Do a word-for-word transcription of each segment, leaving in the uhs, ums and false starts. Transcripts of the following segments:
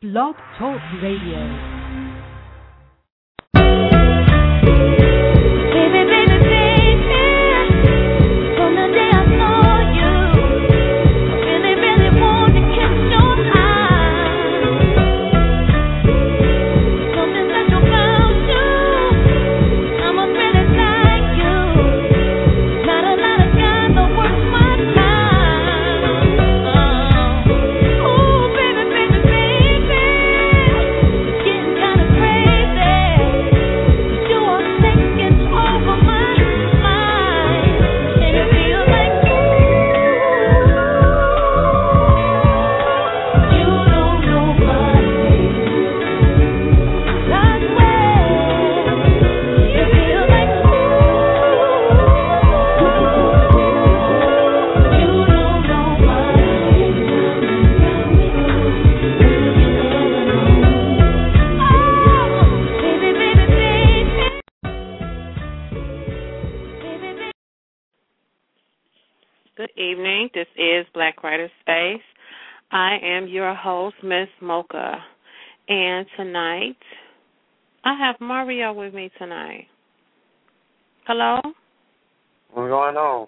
Blog Talk Radio. Good evening. This is Black Writer Space. I am your host, Miss Mocha. And tonight, I have Mario with me tonight. Hello? What's going on?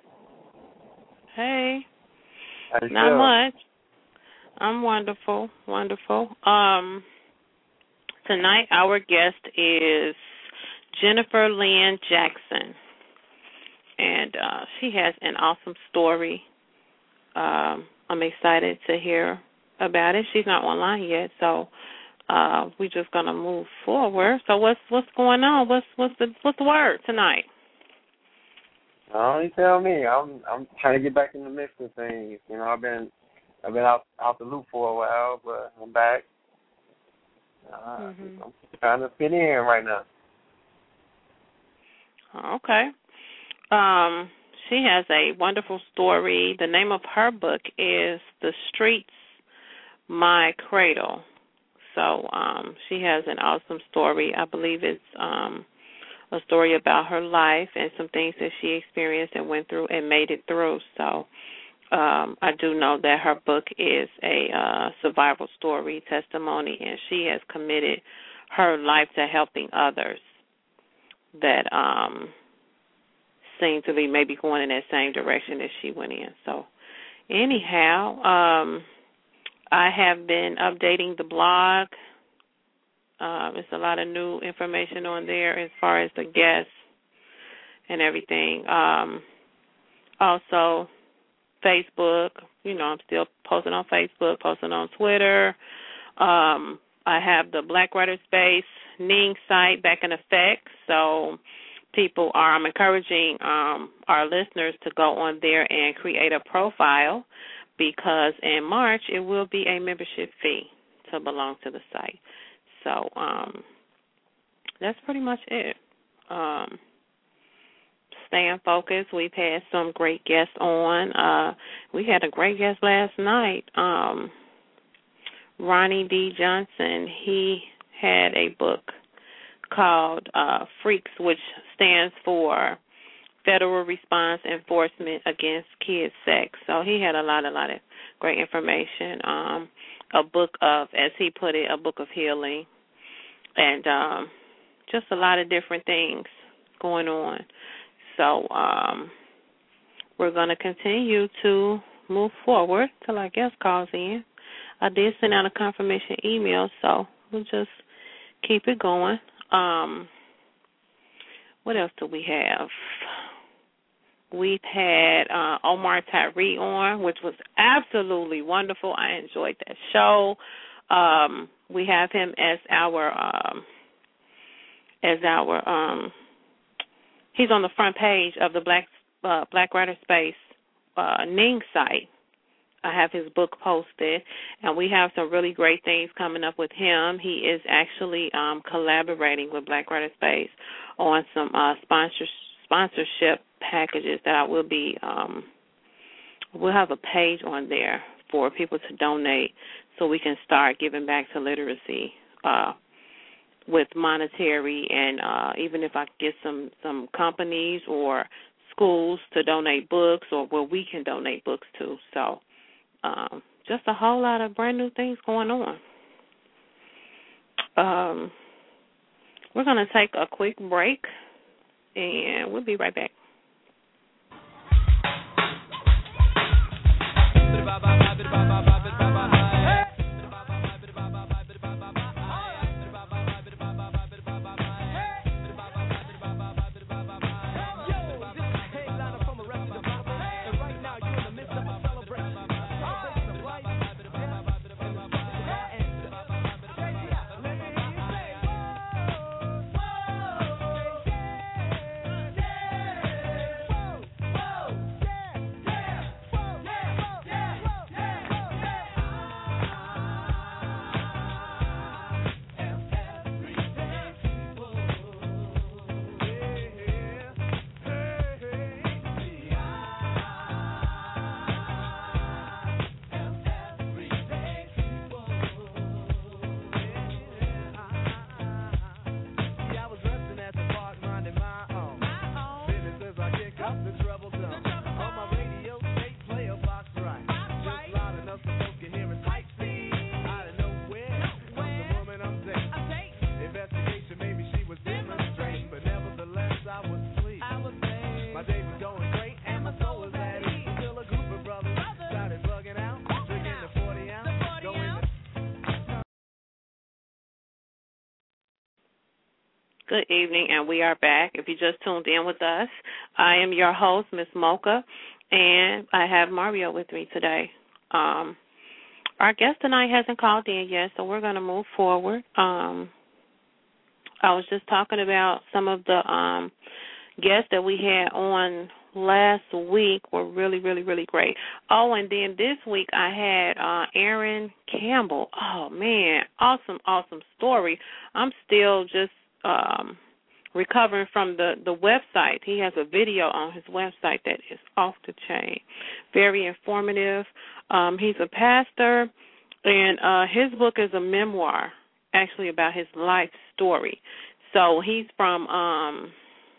Hey. How you Not feel? much. I'm wonderful, wonderful. Um, tonight, our guest is Jennifer Lynn Jackson. And uh, she has an awesome story. Um, I'm excited to hear about it. She's not online yet, so uh, we're just gonna move forward. So what's what's going on? What's what's the what's the word tonight? Oh, you tell me. I'm I'm trying to get back in the mix of things. You know, I've been I've been out out the loop for a while, but I'm back. Uh, Mm-hmm. I'm trying to fit in right now. Okay. Um, she has a wonderful story. The name of her book is The Streets, My Cradle. So um, she has an awesome story. I believe it's um, a story about her life and some things that she experienced and went through and made it through. So um, I do know that her book is a uh, survival story, testimony, and she has committed her life to helping others that um, seem to be maybe going in that same direction that she went in. So anyhow, um, I have been updating the blog. Uh, there's a lot of new information on there as far as the guests and everything. Um, also, Facebook, you know, I'm still posting on Facebook, posting on Twitter. Um, I have the Black Writer Space Ning site back in effect, so people are, I'm encouraging um, our listeners to go on there and create a profile because in March it will be a membership fee to belong to the site. So um, that's pretty much it. Um, staying focused. We've had some great guests on. Uh, we had a great guest last night, um, Ronnie D. Johnson. He had a book called uh, Freaks, which stands for Federal Response Enforcement Against Kid Sex. So he had a lot, a lot of great information. Um, a book of, as he put it, a book of healing, and um, just a lot of different things going on. So um, we're going to continue to move forward till our guest calls in. I did send out a confirmation email, so we'll just keep it going. Um, what else do we have? We've had uh, Omar Tyree on, which was absolutely wonderful. I enjoyed that show. Um, we have him as our um, as our um, he's on the front page of the Black uh, Black Writer Space uh, Ning site. I have his book posted, and we have some really great things coming up with him. He is actually um, collaborating with Black Writer Space on some uh, sponsor, sponsorship packages that I will be, um, we'll have a page on there for people to donate so we can start giving back to literacy uh, with monetary and uh, even if I get some, some companies or schools to donate books or where we can donate books to. So Um, just a whole lot of brand new things going on. Um, we're going to take a quick break, and we'll be right back. Good evening, and we are back. If you just tuned in with us, I am your host, Miss Mocha, and I have Mario with me today. Um, our guest tonight hasn't called in yet, so we're going to move forward. Um, I was just talking about some of the um, guests that we had on last week were really, really, really great. Oh, and then this week I had uh, Aaron Campbell. Oh, man, awesome, awesome story. I'm still just Um, recovering from the, the website. He has a video on his website that is off the chain. Very informative. Um, he's a pastor, and uh, his book is a memoir, actually, about his life story. So he's from um,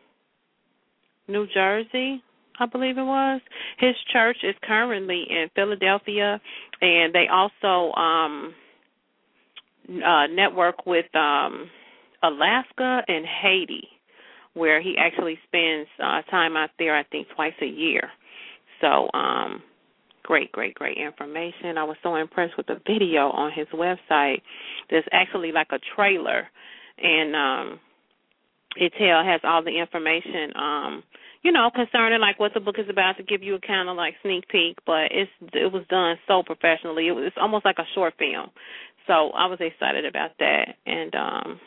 New Jersey, I believe it was. His church is currently in Philadelphia, and they also um, uh, network with um, Alaska and Haiti, where he actually spends uh, time out there, I think, twice a year. So um, great, great, great information. I was so impressed with the video on his website. There's actually like a trailer, and um, it tell has all the information, um, you know, concerning like what the book is about, to give you a kind of like sneak peek. But it's it was done so professionally. It was it's almost like a short film. So I was excited about that, and um,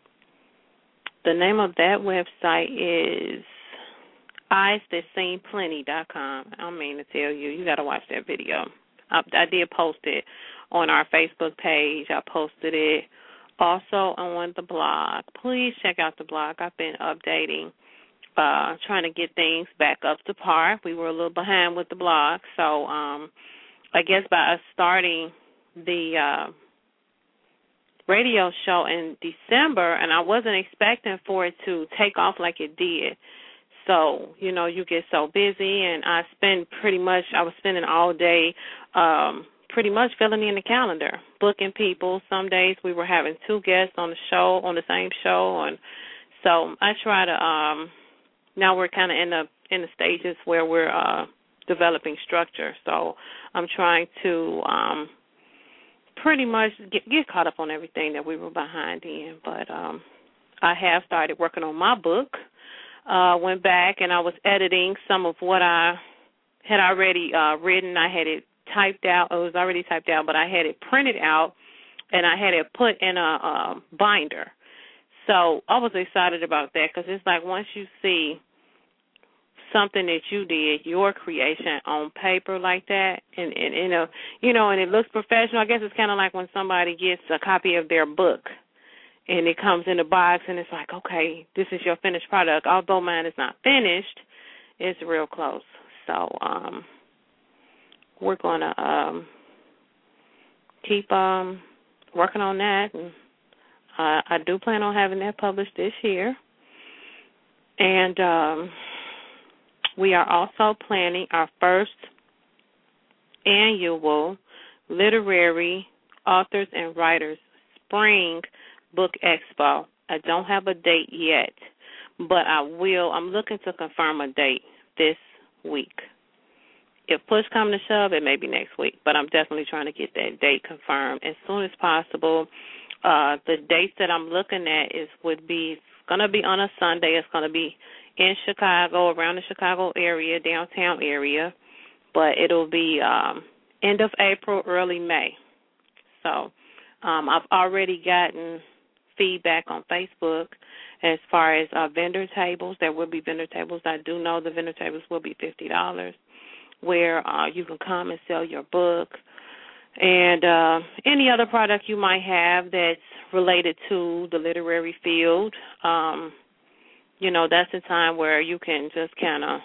the name of that website is eyes that seen plenty dot com. I mean to tell you, you got to watch that video. I, I did post it on our Facebook page. I posted it also on the blog. Please check out the blog. I've been updating, uh, trying to get things back up to par. We were a little behind with the blog. So um, I guess by us starting the uh, radio show in December, and I wasn't expecting for it to take off like it did. So, you know, you get so busy, and I spend pretty much, I was spending all day um, pretty much filling in the calendar, booking people. Some days we were having two guests on the show, on the same show, and so I try to, um, now we're kind of in the, in the stages where we're uh, developing structure. So I'm trying to um, pretty much get, get caught up on everything that we were behind in. But um, I have started working on my book. Uh, went back and I was editing some of what I had already uh, written. I had it typed out. It was already typed out, but I had it printed out, and I had it put in a, a binder. So I was excited about that, because it's like once you see something that you did, your creation, on paper like that, and, and you know, you know, and it looks professional. I guess it's kind of like when somebody gets a copy of their book, and it comes in a box, and it's like, okay, this is your finished product. Although mine is not finished, it's real close. So um, we're going to um, keep um, working on that. And uh, I do plan on having that published this year. And um, we are also planning our first annual Literary Authors and Writers Spring Book Expo. I don't have a date yet, but I will. I'm looking to confirm a date this week. If push comes to shove, it may be next week, but I'm definitely trying to get that date confirmed as soon as possible. Uh, the dates that I'm looking at is would be going to be on a Sunday. It's going to be in Chicago, around the Chicago area, downtown area, but it'll be um, end of April, early May. So um, I've already gotten feedback on Facebook as far as uh, vendor tables. There will be vendor tables. I do know the vendor tables will be fifty dollars, where uh, you can come and sell your book and uh, any other product you might have that's related to the literary field. Um, you know, that's the time where you can just kind of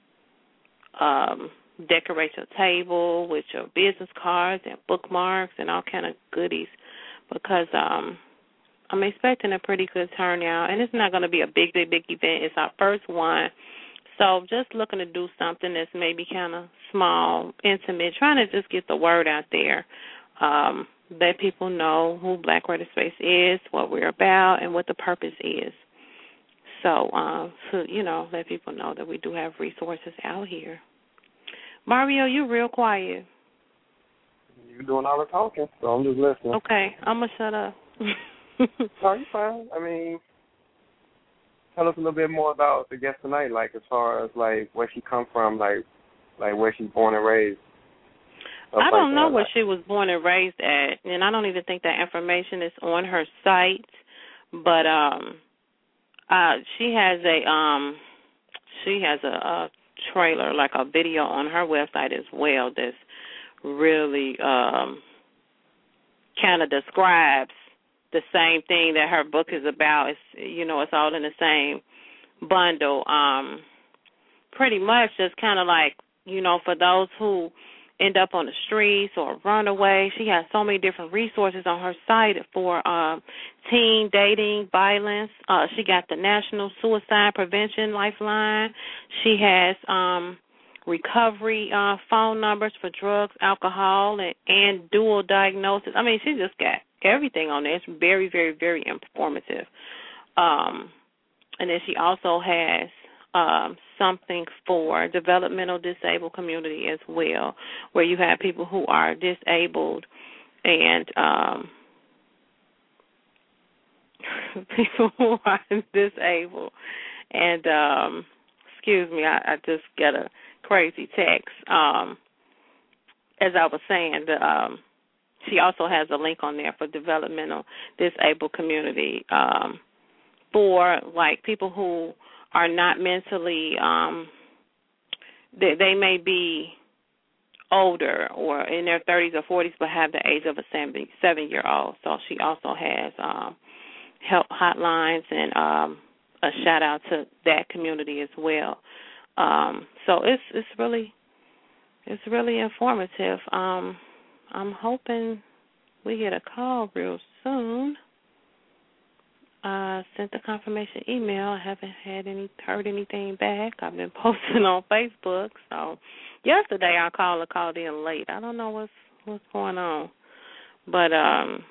um, decorate your table with your business cards and bookmarks and all kind of goodies, because um, I'm expecting a pretty good turnout, and it's not going to be a big, big, big event. It's our first one. So just looking to do something that's maybe kind of small, intimate, trying to just get the word out there, um, let people know who Black Creative Space is, what we're about, and what the purpose is. So, uh, to, you know, let people know that we do have resources out here. Mario, you're real quiet. You're doing all the talking, so I'm just listening. Okay, I'm going to shut up. No, you're fine. I mean, tell us a little bit more about the guest tonight, like as far as like where she come from, like like where she's born and raised. I don't like know that. where she was born and raised at, and I don't even think that information is on her site. But um, uh, she has a um, she has a, a trailer, like a video on her website as well, that's really um, kind of describes the same thing that her book is about. It's, you know, it's all in the same bundle. Um, pretty much just kind of like, you know, for those who end up on the streets or run away, she has so many different resources on her site for uh, teen dating, violence. Uh, she got the National Suicide Prevention Lifeline. She has um, recovery uh, phone numbers for drugs, alcohol, and, and dual diagnosis. I mean, she just got everything on there. It's very, very, very informative. Um, and then she also has um, something for developmental disabled community as well, where you have people who are disabled and um, people who are disabled. And, um, excuse me, I, I just got a crazy text. Um, as I was saying, the um, she also has a link on there for developmental disabled community um, for, like, people who are not mentally, um, they, they may be older or in their thirties or forties but have the age of a seven-year-old. So she also has um, help hotlines and um, a shout-out to that community as well. Um, so it's it's really it's really informative. Um, I'm hoping we get a call real soon. I sent the confirmation email. I haven't had any heard anything back. I've been posting on Facebook. So yesterday our caller called in late. I don't know what's what's going on. But um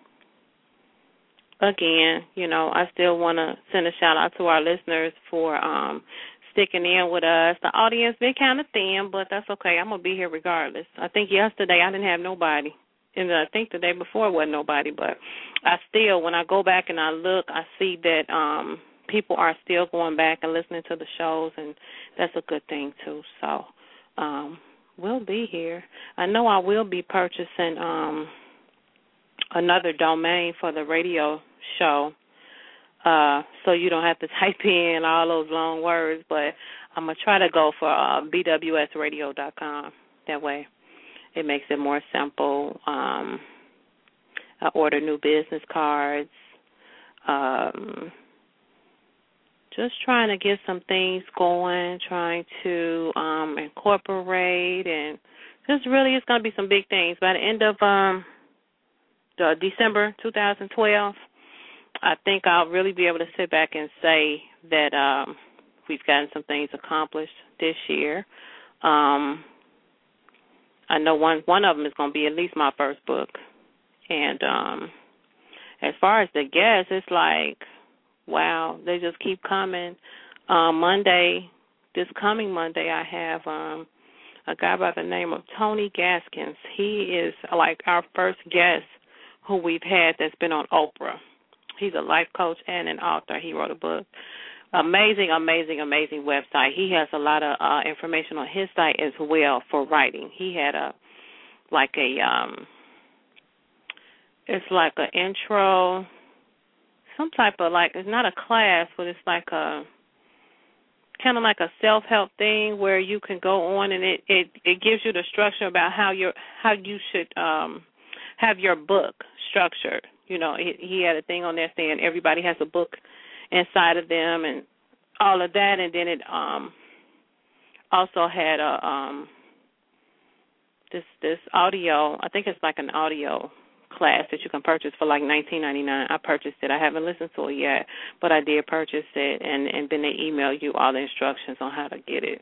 again, you know, I still want to send a shout out to our listeners for um sticking in with us. The audience been kind of thin, but that's okay. I'm going to be here regardless. I think yesterday I didn't have nobody. And I think the day before wasn't nobody, but I still, when I go back and I look, I see that um, people are still going back and listening to the shows, and that's a good thing, too. So um, we'll be here. I know I will be purchasing um, another domain for the radio show, uh, so you don't have to type in all those long words, but I'm going to try to go for uh, b w s radio dot com. That way it makes it more simple. Um, I order new business cards. Um, just trying to get some things going, trying to um, incorporate, and just really it's going to be some big things. By the end of um, the December twenty twelve, I think I'll really be able to sit back and say that um, we've gotten some things accomplished this year. Um I know one one of them is going to be at least my first book, and um, as far as the guests, it's like, wow, they just keep coming. Um, Monday, this coming Monday, I have um, a guy by the name of Tony Gaskins. He is like our first guest who we've had that's been on Oprah. He's a life coach and an author. He wrote a book. Amazing, amazing, amazing website. He has a lot of uh, information on his site as well for writing. He had a, like a, um, it's like an intro, some type of like, it's not a class, but it's like a, kind of like a self-help thing where you can go on and it, it, it gives you the structure about how your how you should um, have your book structured. You know, he, he had a thing on there saying everybody has a book inside of them and all of that, and then it um, also had a um, this this audio. I think it's like an audio class that you can purchase for like nineteen ninety-nine. I purchased it. I haven't listened to it yet, but I did purchase it, and, and then they email you all the instructions on how to get it.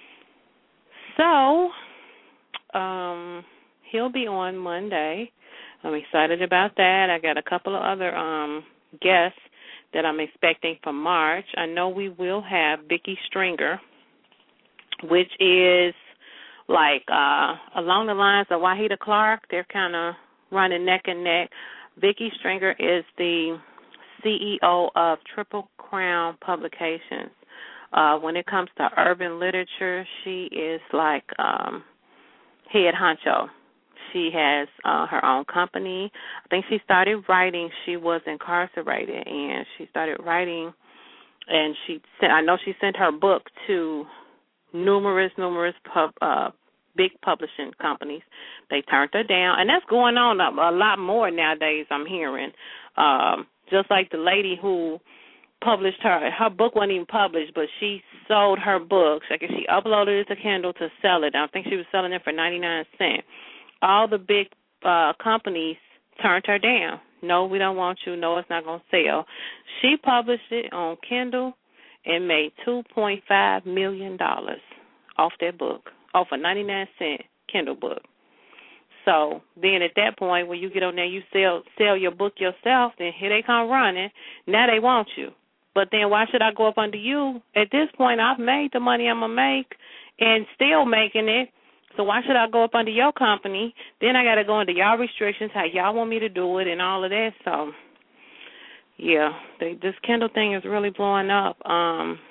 So um, he'll be on Monday. I'm excited about that. I got a couple of other um, guests that I'm expecting for March. I know we will have Vicki Stringer, which is like uh, along the lines of Wahida Clark. They're kind of running neck and neck. Vicki Stringer is the C E O of Triple Crown Publications. Uh, when it comes to urban literature, she is like um, head honcho. She has uh, her own company. I think she started writing. She was incarcerated, and she started writing. And she sent, I know she sent her book to numerous, numerous pub, uh, big publishing companies. They turned her down, and that's going on a, a lot more nowadays. I'm hearing, um, just like the lady who published her her book wasn't even published, but she sold her books. Like she uploaded it to Kindle to sell it. I think she was selling it for ninety-nine cents. All the big uh, companies turned her down. No, we don't want you. No, it's not going to sell. She published it on Kindle and made two point five million dollars off that book, off a ninety-nine cent Kindle book. So then at that point, when you get on there, you sell sell your book yourself, then here they come running. Now they want you. But then why should I go up under you? At this point, I've made the money I'm going to make and still making it. So why should I go up under your company? Then I got to go under y'all restrictions, how y'all want me to do it and all of that. So, yeah, they, this Kindle thing is really blowing up. Um,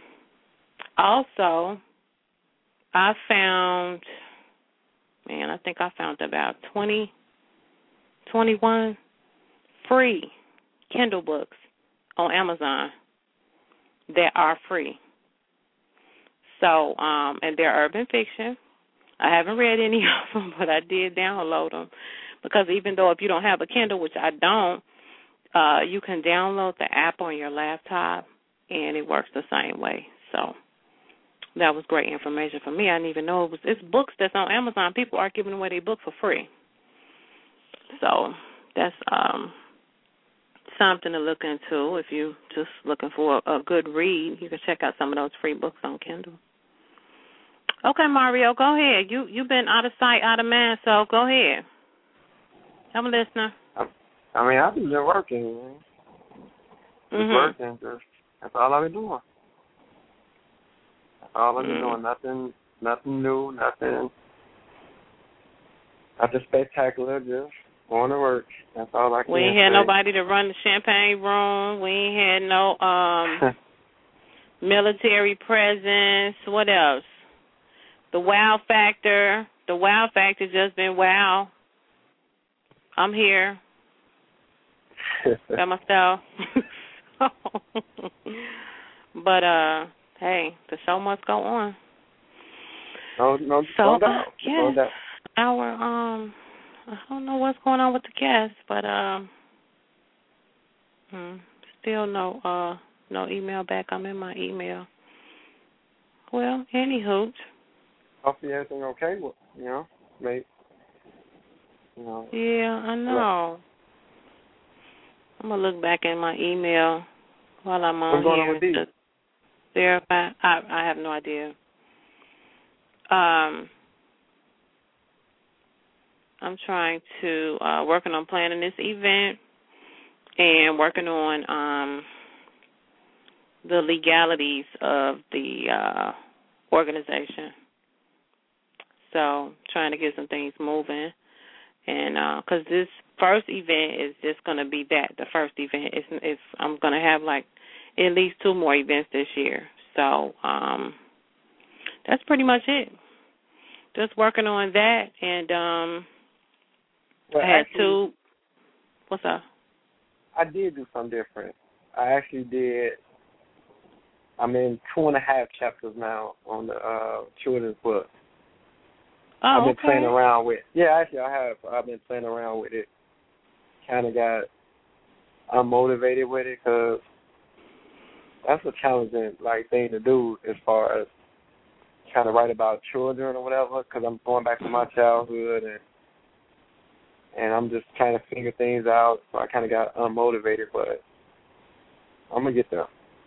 also, I found, man, I think I found about twenty, twenty-one free Kindle books on Amazon that are free. So, um, and they're urban fiction. I haven't read any of them, but I did download them because even though if you don't have a Kindle, which I don't, uh, you can download the app on your laptop, and it works the same way. So that was great information for me. I didn't even know it was. It's books that's on Amazon. People are giving away their book for free. So that's um, something to look into. If you're just looking for a, a good read, you can check out some of those free books on Kindle. Okay, Mario, go ahead. You, you've been out of sight, out of mind, so go ahead. I'm a listener. I, I mean, I've been working, man. Just mm-hmm. working. Just, that's all I've been doing. That's all I've been mm-hmm. doing. Nothing, nothing new, nothing, nothing spectacular, just going to work. That's all I can We ain't had say. nobody to run the champagne room. We ain't had no um military presence. What else? The wow factor. The wow factor just been wow. I'm here by myself. But, uh, hey, the show must go on. No, no, so, no doubt. Uh, yes, no doubt. our, um, I don't know what's going on with the guests, but, um, hmm, still no, uh, no email back. I'm in my email. Well, anywho. Hopefully everything okay with, you know, mate. You know. Yeah, I know. I'm going to look back in my email while I'm on What's going here on with these? to verify. I, I have no idea. Um, I'm trying to, uh, working on planning this event, and working on um, the legalities of the uh, organization. So trying to get some things moving. And because uh, this first event is just going to be that, the first event. It's, it's, I'm going to have like at least two more events this year. So um, that's pretty much it. Just working on that. And um, well, I had actually, two. What's up? I did do something different. I actually did. I'm in two and a half chapters now on the uh, children's book. Oh, I've been okay. playing around with. Yeah, actually, I have. I've been playing around with it. Kind of got unmotivated with it because that's a challenging like thing to do as far as trying to write about children or whatever. Because I'm going back to my childhood and and I'm just trying to figure things out. So I kind of got unmotivated, but I'm gonna get there.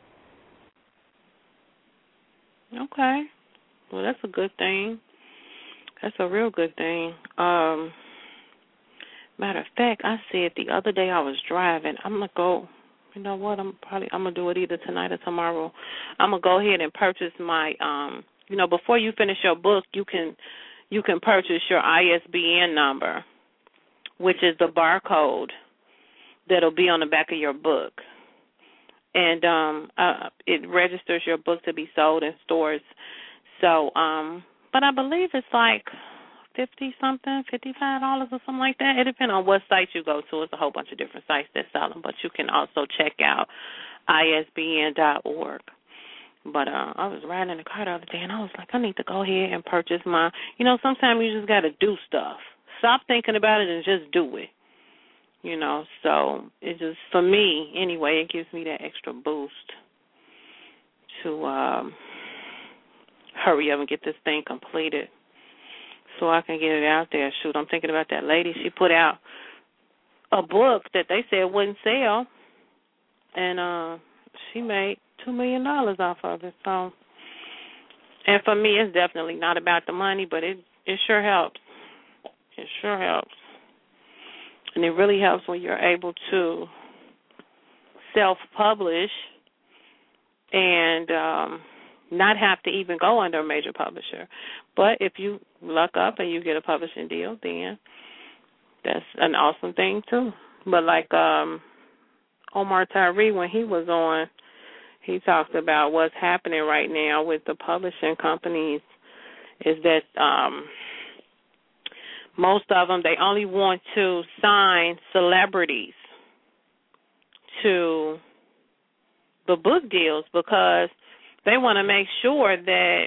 Okay. Well, that's a good thing. That's a real good thing. Um, matter of fact, I said the other day I was driving, I'm going to go, you know what, I'm probably, I'm going to do it either tonight or tomorrow. I'm going to go ahead and purchase my, um, you know, before you finish your book, you can, you can purchase your I S B N number, which is the barcode that'll be on the back of your book. And um, uh, it registers your book to be sold in stores. So, um, but I believe it's like fifty something, fifty five dollars or something like that. It depends on what site you go to. It's a whole bunch of different sites that sell them, but you can also check out I S B N dot org. But uh, I was riding in the car the other day, and I was like, I need to go ahead and purchase my. You know, sometimes you just got to do stuff. Stop thinking about it and just do it. You know, so it just, for me anyway, it gives me that extra boost to um, hurry up and get this thing completed so I can get it out there. Shoot, I'm thinking about that lady. She put out a book that they said wouldn't sell, and uh, she made two million dollars off of it. So, and for me, it's definitely not about the money, but it, it sure helps. It sure helps. And it really helps when you're able to self-publish and um, not have to even go under a major publisher. But if you luck up and you get a publishing deal, then that's an awesome thing too. But like um, Omar Tyree, when he was on, he talked about what's happening right now with the publishing companies is that um, most of them, they only want to sign celebrities to the book deals because they want to make sure that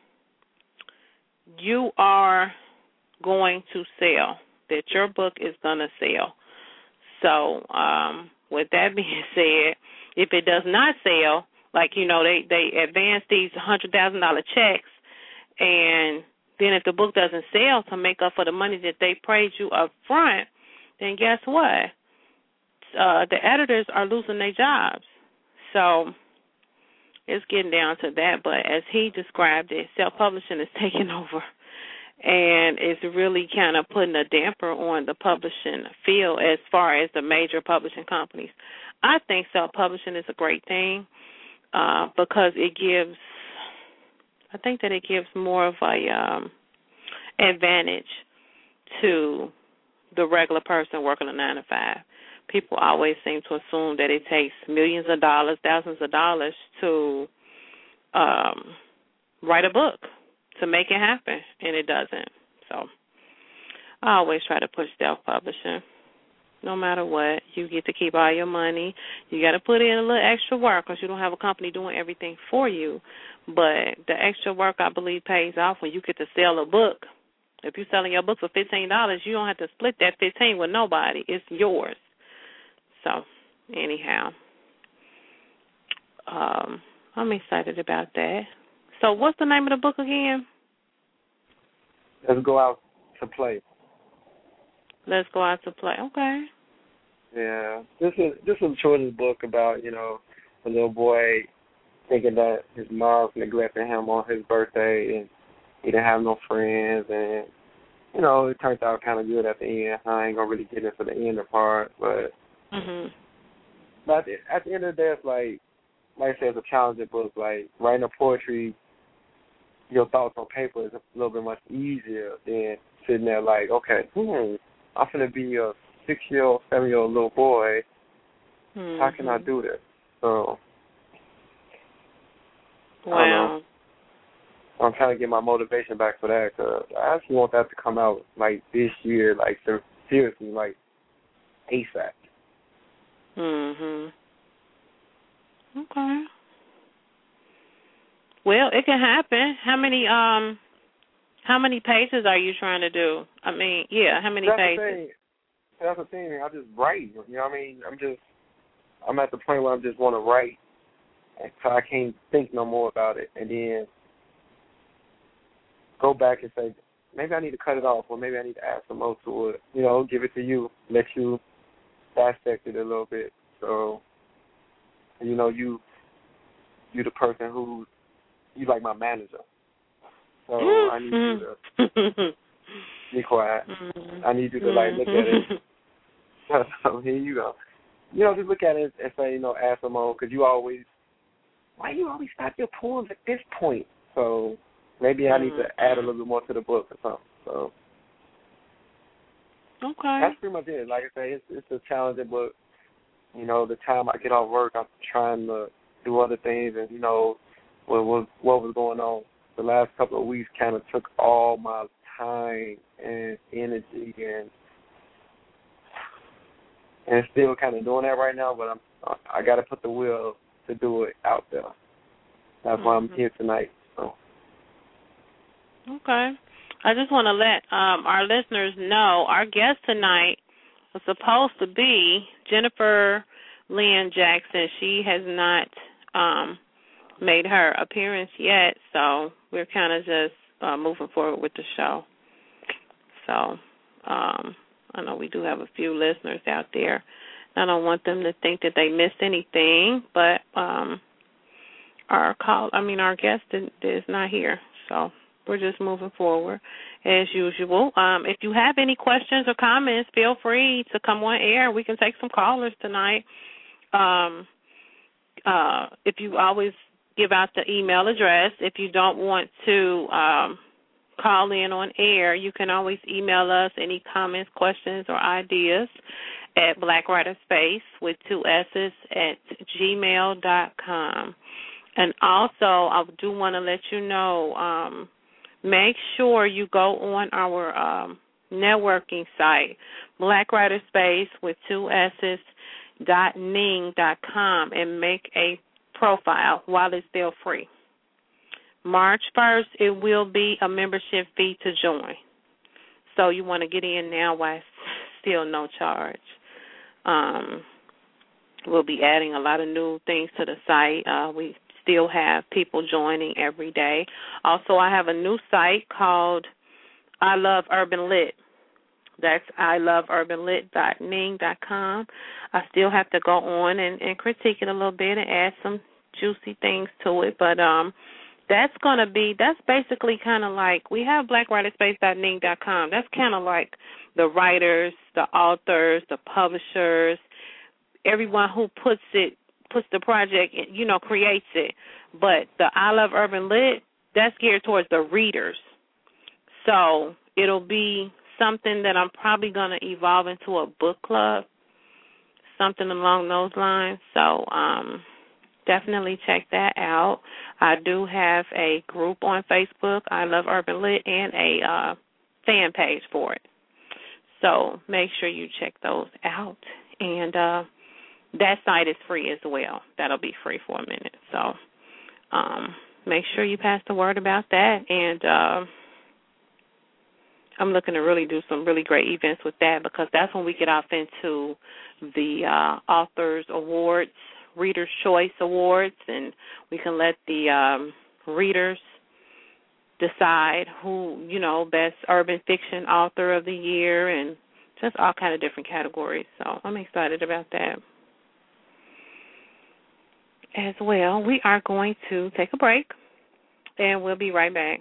you are going to sell, that your book is going to sell. So um, with that being said, if it does not sell, like, you know, they, they advance these one hundred thousand dollars checks, and then if the book doesn't sell to make up for the money that they paid you up front, then guess what? Uh, the editors are losing their jobs. So it's getting down to that. But as he described it, self-publishing is taking over. And it's really kind of putting a damper on the publishing field as far as the major publishing companies. I think self-publishing is a great thing uh, because it gives, I think that it gives more of a um, advantage to the regular person working a nine to five. People always seem to assume that it takes millions of dollars, thousands of dollars to um, write a book, to make it happen, and it doesn't. So I always try to push self-publishing. No matter what, you get to keep all your money. You got to put in a little extra work because you don't have a company doing everything for you. But the extra work, I believe, pays off when you get to sell a book. If you're selling your book for fifteen dollars, you don't have to split that fifteen with nobody. It's yours. So, anyhow, um, I'm excited about that. So what's the name of the book again? Let's Go Out to Play. Let's Go Out to Play. Okay. Yeah. This is this is a children's book about, you know, a little boy thinking that his mom's neglecting him on his birthday and he didn't have no friends, and, you know, it turned out kind of good at the end. I ain't going to really get into the end part, but mhm. but at the, at the end of the day, it's like, like I said, it's a challenging book. Like, writing a poetry, your thoughts on paper is a little bit much easier than sitting there like, okay, hmm, I'm going to be a six-year-old, seven-year-old little boy. Mm-hmm. How can I do this? So, wow. I'm trying to get my motivation back for that because I actually want that to come out, like, this year, like, seriously, like, ASAP. Mhm. Okay. Well, it can happen. How many um, how many pages are you trying to do? I mean, yeah, how many That's pages? The thing. That's the thing. I just write. You know what I mean? I'm just, I'm at the point where I just want to write, and so I can't think no more about it, and then go back and say, maybe I need to cut it off, or maybe I need to add some more to it. You know, give it to you, let you dissect it a little bit. So, you know, you, you the person who, you like my manager. So mm-hmm. I need you to be quiet. Mm-hmm. I need you to like look at it. So here you go. You know, just look at it and say, you know, add some more, because you always, why you always stop your poems at this point? So maybe I need to add a little bit more to the book or something. So okay, that's pretty much it. Like I say, it's it's a challenging book. You know, the time I get off work, I'm trying to do other things, and you know, what was what was going on. The last couple of weeks kind of took all my time and energy, and and still kind of doing that right now. But I'm I got to put the will to do it out there. That's mm-hmm. why I'm here tonight. So. Okay. I just want to let um, our listeners know our guest tonight was supposed to be Jennifer Lynn Jackson. She has not um, made her appearance yet, so we're kind of just uh, moving forward with the show. So um, I know we do have a few listeners out there. I don't want them to think that they missed anything, but um, our call, I mean, our guest is not here, so we're just moving forward as usual. Um, if you have any questions or comments, feel free to come on air. We can take some callers tonight. Um, uh, if you always give out the email address, if you don't want to um, call in on air, you can always email us any comments, questions, or ideas at Black Writer Space with two S's at gmail dot com. And also, I do want to let you know, um, make sure you go on our um, networking site, Black Writer Space with two S's dot ning dot com, and make a profile while it's still free. March first, it will be a membership fee to join. So you want to get in now while it's still no charge. Um, we'll be adding a lot of new things to the site. Uh, we still have people joining every day. Also, I have a new site called I Love Urban Lit. That's I love urban lit dot ning dot com. I still have to go on and, and critique it a little bit and add some juicy things to it, but um, that's going to be, that's basically kind of like, we have black writer space dot ning dot com. That's kind of like the writers, the authors, the publishers, everyone who puts it, puts the project, you know, creates it. But the I Love Urban Lit, that's geared towards the readers. So it'll be something that I'm probably going to evolve into a book club, something along those lines. So um, definitely check that out. I do have a group on Facebook, I Love Urban Lit, and a uh, fan page for it. So make sure you check those out. And uh, that site is free as well. That'll be free for a minute. So um, make sure you pass the word about that. And uh, I'm looking to really do some really great events with that, because that's when we get off into the uh, Authors Awards, Reader's Choice Awards, and we can let the um, readers decide who, you know, best urban fiction author of the year, and just all kind of different categories. So I'm excited about that as well. We are going to take a break, and we'll be right back.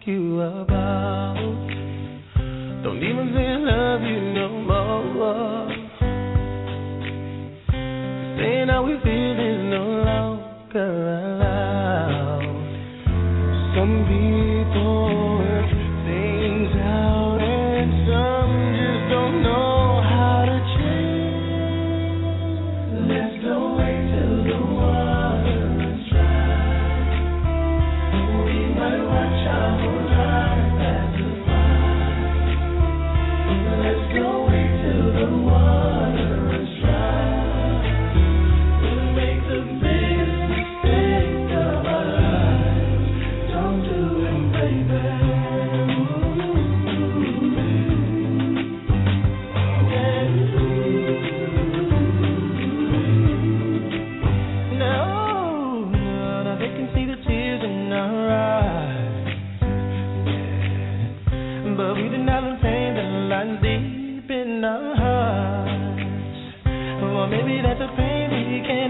you about. Don't even say I love you no more. Saying how we feel is no longer allowed. Some people work things out and some just don't know how to change. Let's go wait till the water runs dry. We might watch our whole life pass us by. Let's go wait till the water runs dry. We'll make the biggest mistake of our lives. Don't do it, baby. No, no, they can see the tears in our eyes. Yeah. But we did not the pain that lies deep in our hearts. Or maybe that's a pain we can't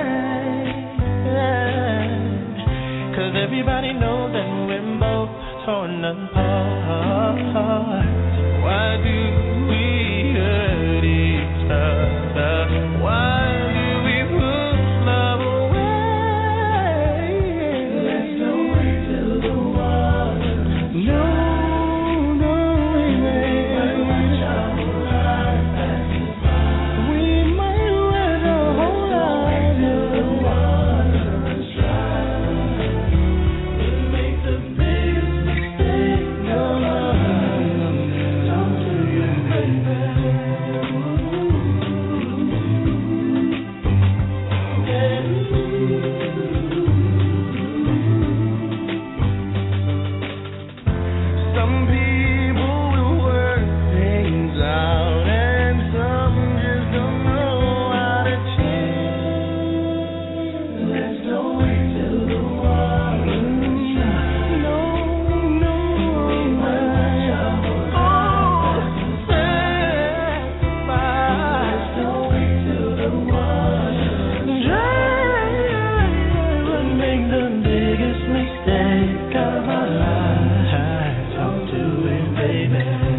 hide. Cause everybody knows that we're both torn apart. Why do we hurt each other? Why do we put love away? Let's go wait till the water. No, no, we might watch our whole life pass us by. We might watch our whole life till the water runs dry. We'll make the biggest mistake of our lives. Don't do it, baby. Some people will work things out and some just don't know how to change. Let's go wait till the water runs dry. No, no, we might watch our whole life pass us by. Let's go wait till the water runs dry. We'll make the biggest mistake of our lives. Don't do it, baby.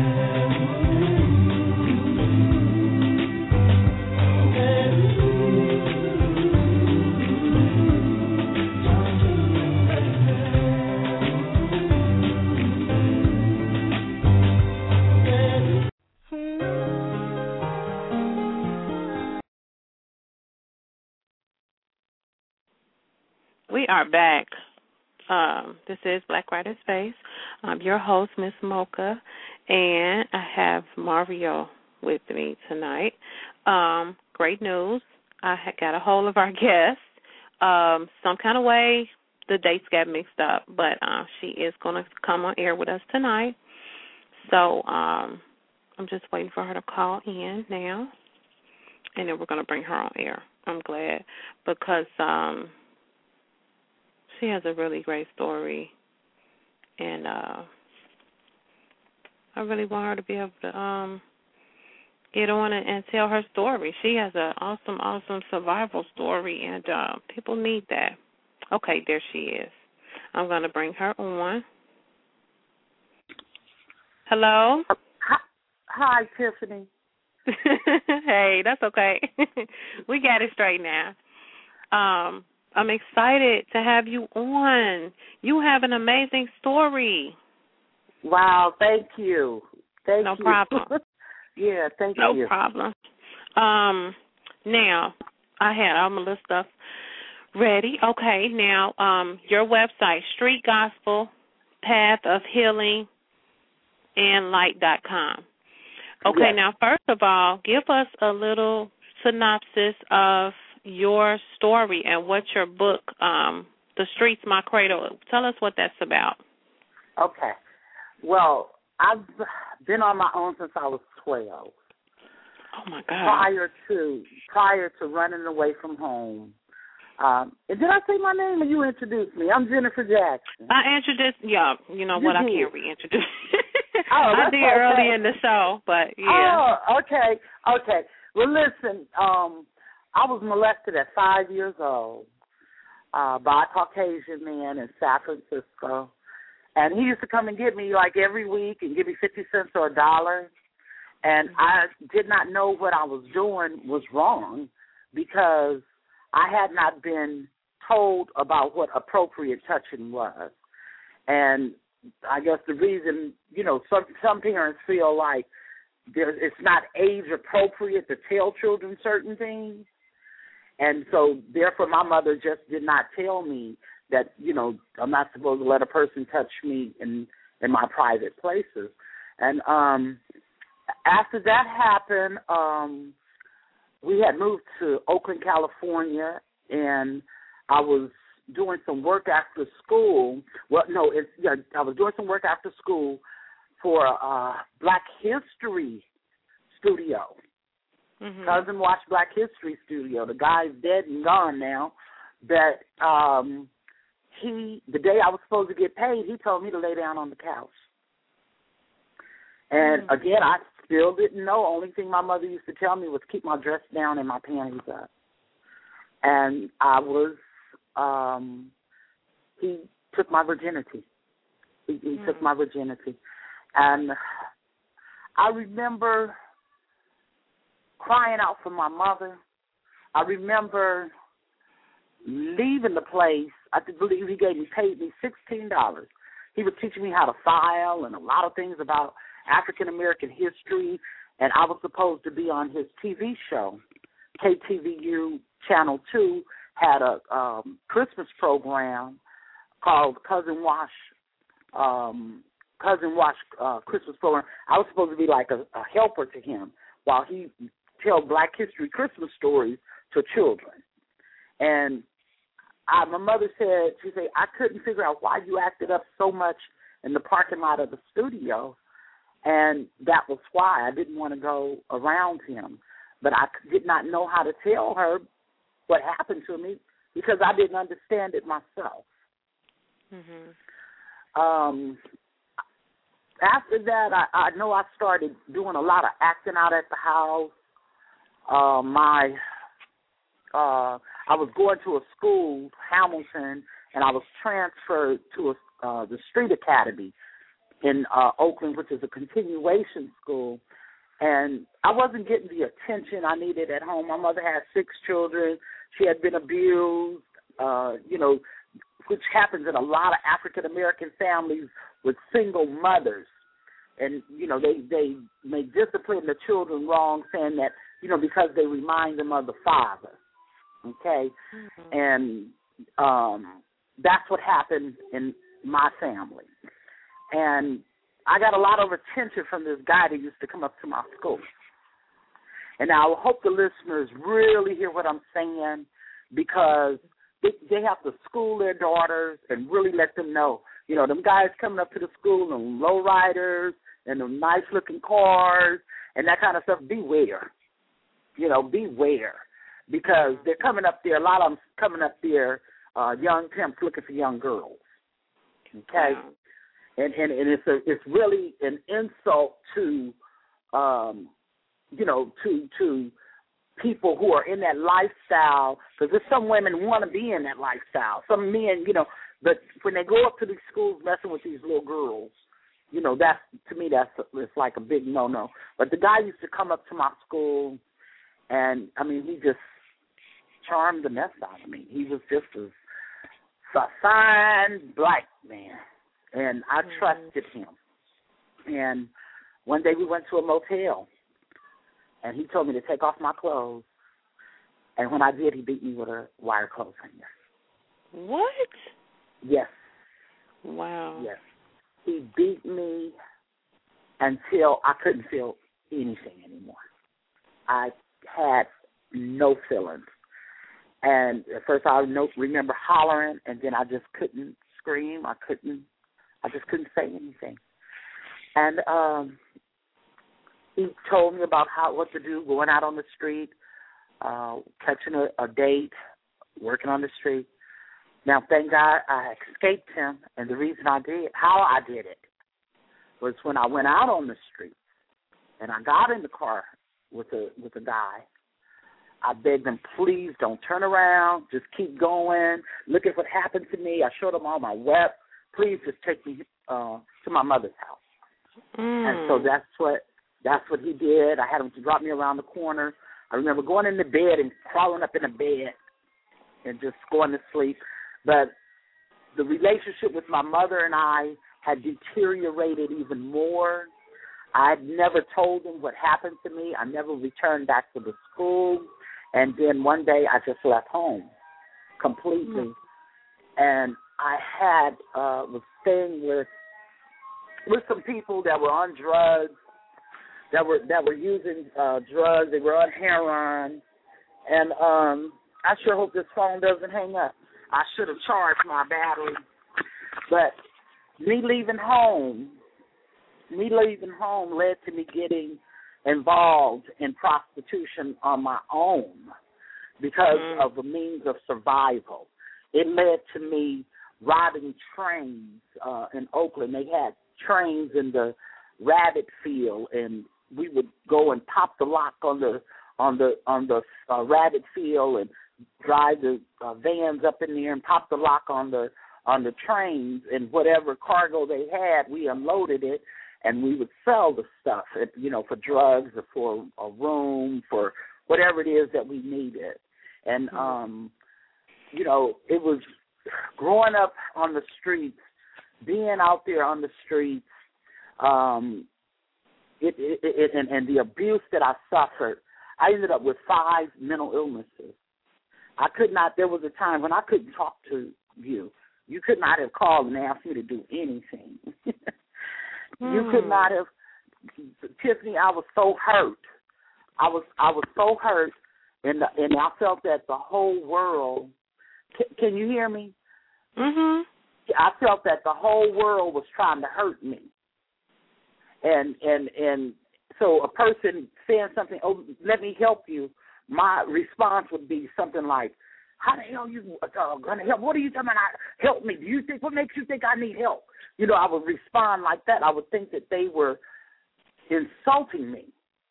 We are back. Um, this is Black Writer Space. I'm your host, Miss Mocha, and I have Mario with me tonight. Um, great news. I had got a hold of our guest. Um, some kind of way the dates got mixed up, but uh, she is going to come on air with us tonight. So um, I'm just waiting for her to call in now, and then we're going to bring her on air. I'm glad because um, she has a really great story, and uh, I really want her to be able to um, get on and, and tell her story. She has an awesome, awesome survival story, and uh, people need that. Okay, there she is. I'm going to bring her on. Hello? Hi, hi Tiffany. Hey, that's okay. We got it straight now. Um, I'm excited to have you on. You have an amazing story. Wow, thank you. Thank no you. problem. Yeah, thank no you. No problem. Um, now, I had all my little stuff ready. Okay, now, um, your website, Street Gospel, Path of Healing, and Light dot com. Okay, Yes. Now, first of all, give us a little synopsis of your story and what your book, um, The Streets, My Cradle, tell us what that's about. Okay. Well, I've been on my own since I was twelve. Oh, my God. Prior to prior to running away from home. Um, and did I say my name or you introduced me? I'm Jennifer Jackson. I introduced, yeah, you know You what, did. I can't reintroduce. Oh, I did okay. early in the show, but yeah. Oh, okay, okay. Well, listen, um, I was molested at five years old uh, by a Caucasian man in San Francisco. And he used to come and get me like every week and give me fifty cents or a dollar. And I did not know what I was doing was wrong because I had not been told about what appropriate touching was. And I guess the reason, you know, some some parents feel like there, it's not age appropriate to tell children certain things. And so, therefore, my mother just did not tell me that, you know, I'm not supposed to let a person touch me in, in my private places. And um, after that happened, um, we had moved to Oakland, California, and I was doing some work after school. Well, no, it's, yeah, I was doing some work after school for a Black History studio. Mm-hmm. Cousin Wash Black History Studio. The guy's dead and gone now. But um, he, the day I was supposed to get paid, he told me to lay down on the couch. And mm-hmm. again, I still didn't know. Only thing my mother used to tell me was keep my dress down and my panties up. And I was, um, he took my virginity. He, he mm-hmm. took my virginity. And I remember crying out for my mother. I remember leaving the place. I believe he gave me, paid me sixteen dollars. He was teaching me how to file and a lot of things about African-American history, and I was supposed to be on his T V show. K T V U Channel two had a um, Christmas program called Cousin Wash, um, Cousin Wash uh, Christmas program. I was supposed to be like a, a helper to him while he tell Black History Christmas stories to children. And I, my mother said, she said, I couldn't figure out why you acted up so much in the parking lot of the studio, and that was why I didn't want to go around him. But I did not know how to tell her what happened to me because I didn't understand it myself. Mm-hmm. Um, after that, I, I know I started doing a lot of acting out at the house. Uh, my, uh, I was going to a school, Hamilton, and I was transferred to a, uh, the Street Academy in uh, Oakland, which is a continuation school. And I wasn't getting the attention I needed at home. My mother had six children. She had been abused, uh, you know, which happens in a lot of African-American families with single mothers. And, you know, they, they may discipline the children wrong, saying that, you know, because they remind them of the father, okay? Mm-hmm. And um, that's what happened in my family. And I got a lot of attention from this guy that used to come up to my school. And I hope the listeners really hear what I'm saying because they, they have to school their daughters and really let them know, you know, them guys coming up to the school and lowriders and them nice-looking cars and that kind of stuff, beware. You know, beware because they're coming up there, a lot of them coming up there, uh, young pimps looking for young girls, okay? Wow. And, and and it's a, it's really an insult to, um, you know, to to people who are in that lifestyle because there's some women want to be in that lifestyle. Some men, you know, but when they go up to these schools messing with these little girls, you know, that's to me that's it's like a big no-no. But the guy used to come up to my school, and I mean he just charmed the mess out of me. He was just a, a fine black man. And I trusted him. And one day we went to a motel, and he told me to take off my clothes. And when I did, he beat me with a wire clothes hanger. What? Yes. Wow. Yes. He beat me until I couldn't feel anything anymore. I had no feelings. And at first I remember hollering, and then I just couldn't scream. I couldn't. I just couldn't say anything. And um, he told me about how what to do, going out on the street, uh, catching a, a date, working on the street. Now, thank God I escaped him, and the reason I did, how I did it, was when I went out on the street, and I got in the car with a with a guy. I begged him, please don't turn around, just keep going. Look at what happened to me. I showed him all my web. Please just take me uh, my mother's house. Mm. And so that's what that's what he did. I had him to drop me around the corner. I remember going into bed and crawling up in the bed and just going to sleep. But the relationship with my mother and I had deteriorated even more. I had never told him what happened to me. I never returned back to the school. And then one day I just left home completely. Mm-hmm. And I had uh, was staying with with some people that were on drugs, that were that were using uh, drugs. They were on heroin. And um, I sure hope this phone doesn't hang up. I should have charged my battery. But me leaving home, me leaving home led to me getting involved in prostitution on my own because mm. of a means of survival. It led to me robbing trains uh, in Oakland. They had trains in the rabbit field, and we would go and pop the lock on the on the on the uh, rabbit field and drive the uh, vans up in there and pop the lock on the on the trains, and whatever cargo they had, we unloaded it, and we would sell the stuff, you know, for drugs or for a room, for whatever it is that we needed. And, um, you know, it was growing up on the streets, being out there on the streets, um, it, it, it, and, and the abuse that I suffered. I ended up with five mental illnesses. I could not, there was a time when I couldn't talk to you. You could not have called and asked me to do anything. You hmm. could not have, Tiffany, I was so hurt. I was I was so hurt, and the, and I felt that the whole world, can, can you hear me? Mm-hmm. I felt that the whole world was trying to hurt me. And, and, and so a person saying something, oh, let me help you, my response would be something like, how the hell you uh, going to help? What are you talking about? Help me. Do you think, what makes you think I need help? You know, I would respond like that. I would think that they were insulting me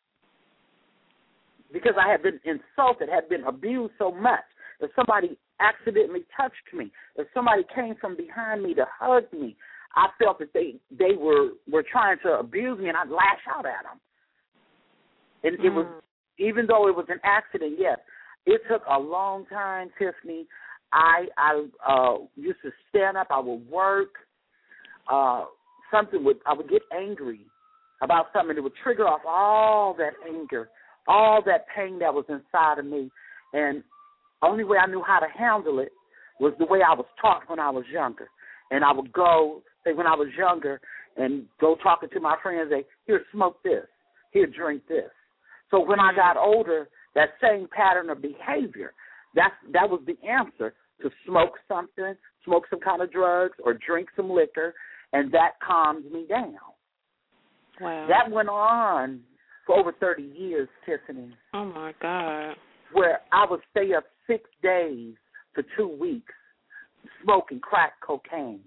because I had been insulted, had been abused so much. If somebody accidentally touched me, if somebody came from behind me to hug me, I felt that they, they were, were trying to abuse me, and I'd lash out at them. And mm. it was, even though it was an accident, yes, it took a long time, Tiffany. I I uh, used to stand up. I would work. Uh, something would I would get angry about something. It would trigger off all that anger, all that pain that was inside of me. And only way I knew how to handle it was the way I was taught when I was younger. And I would go, say when I was younger, and go talking to my friends, say, here, smoke this. Here, drink this. So when I got older, that same pattern of behavior, that's, that was the answer, to smoke something, smoke some kind of drugs, or drink some liquor, and that calmed me down. Wow. That went on for over thirty years, Tiffany. Oh, my God. Where I would stay up six days for two weeks smoking crack cocaine.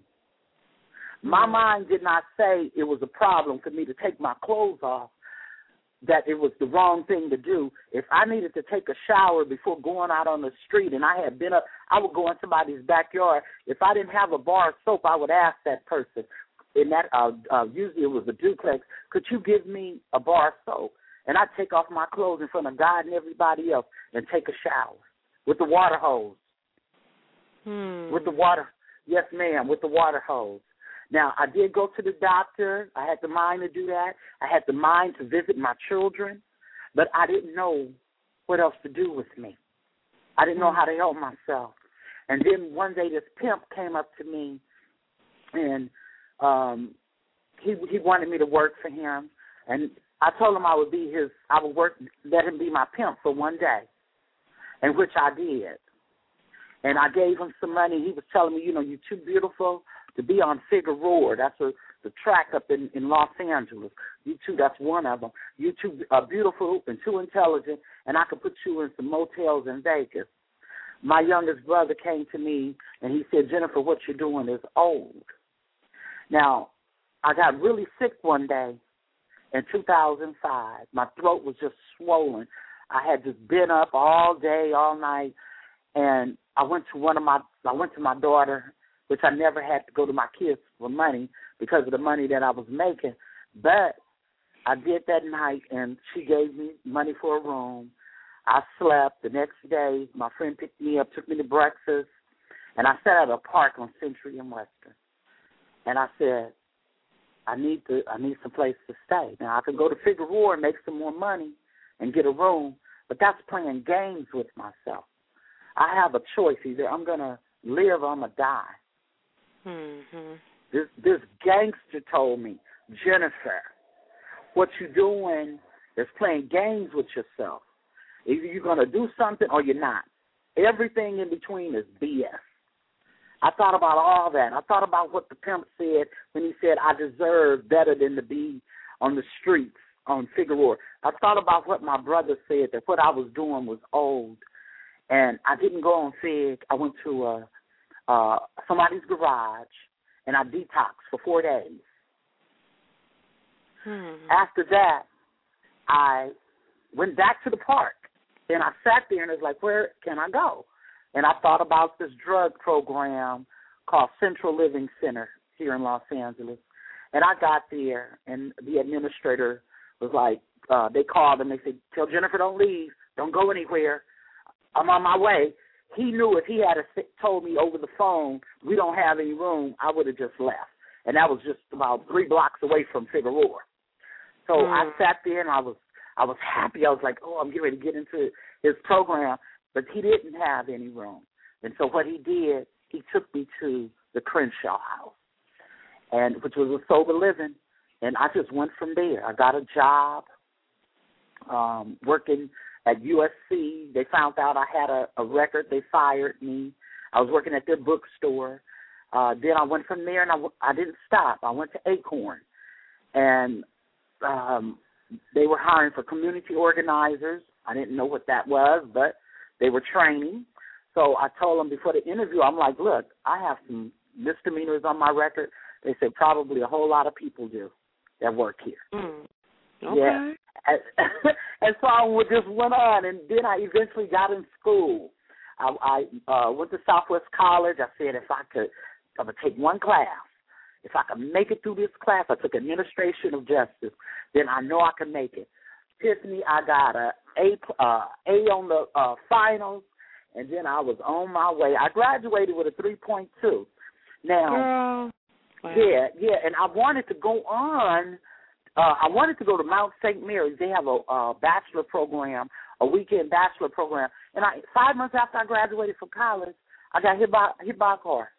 My mm. mind did not say it was a problem for me to take my clothes off, that it was the wrong thing to do. If I needed to take a shower before going out on the street and I had been up, I would go in somebody's backyard. If I didn't have a bar of soap, I would ask that person, and that uh, uh, usually it was a duplex, could you give me a bar of soap? And I'd take off my clothes in front of God and everybody else and take a shower with the water hose. Hmm. With the water, yes, ma'am, with the water hose. Now, I did go to the doctor. I had the mind to do that. I had the mind to visit my children, but I didn't know what else to do with me. I didn't know how to help myself. And then one day this pimp came up to me, and um, he he wanted me to work for him. And I told him I would be his, I would work, let him be my pimp for one day, and which I did. And I gave him some money. He was telling me, you know, you're too beautiful to be on Figueroa. That's a, the track up in, in Los Angeles. You two, that's one of them. You two are beautiful and too intelligent, and I could put you in some motels in Vegas. My youngest brother came to me, and he said, Jennifer, what you're doing is old. Now, I got really sick one day in two thousand five. My throat was just swollen. I had just been up all day, all night, and I went to one of my, I went to my daughter which I never had to go to my kids for money because of the money that I was making. But I did that night, and she gave me money for a room. I slept. The next day, my friend picked me up, took me to breakfast, and I sat at a park on Century and Western. And I said, I need to, I need some place to stay. Now, I can go to Figueroa and make some more money and get a room, but that's playing games with myself. I have a choice. Either I'm going to live or I'm going to die. Mm-hmm. This, this gangster told me, Jennifer, what you're doing is playing games with yourself. Either you're going to do something or you're not. Everything in between is B S. I thought about all that. I thought about what the pimp said when he said, I deserve better than to be on the streets on Figueroa. I thought about what my brother said, that what I was doing was old. And I didn't go on Fig. I went to uh, uh, somebody's garage, and I detoxed for four days. Hmm. After that, I went back to the park, and I sat there, and it was like, where can I go? And I thought about this drug program called Central Living Center here in Los Angeles. And I got there, and the administrator was like, uh, they called and they said, tell Jennifer don't leave, don't go anywhere. I'm on my way. He knew if he had told me over the phone, we don't have any room, I would have just left. And that was just about three blocks away from Figueroa. So mm. I sat there, and I was I was happy. I was like, oh, I'm getting ready to get into his program. But he didn't have any room. And so what he did, he took me to the Crenshaw House, and which was a sober living. And I just went from there. I got a job um, working at U S C. They found out I had a, a record. They fired me. I was working at their bookstore. Uh, then I went from there, and I, I didn't stop. I went to Acorn, and um, they were hiring for community organizers. I didn't know what that was, but they were training. So I told them before the interview, I'm like, look, I have some misdemeanors on my record. They said probably a whole lot of people do that work here. Mm. Okay. Yeah. And, and so I just went on, and then I eventually got in school. I, I uh, went to Southwest College. I said if I could, I'm going to take one class. If I could make it through this class, I took Administration of Justice, then I know I can make it. Tiffany, I got a A, uh, A on the uh, finals, and then I was on my way. I graduated with a three point two. Now, Girl. Wow. yeah, yeah, and I wanted to go on. Uh, I wanted to go to Mount Saint Mary's. They have a, a bachelor program, a weekend bachelor program. And I, five months after I graduated from college, I got hit by hit by a car.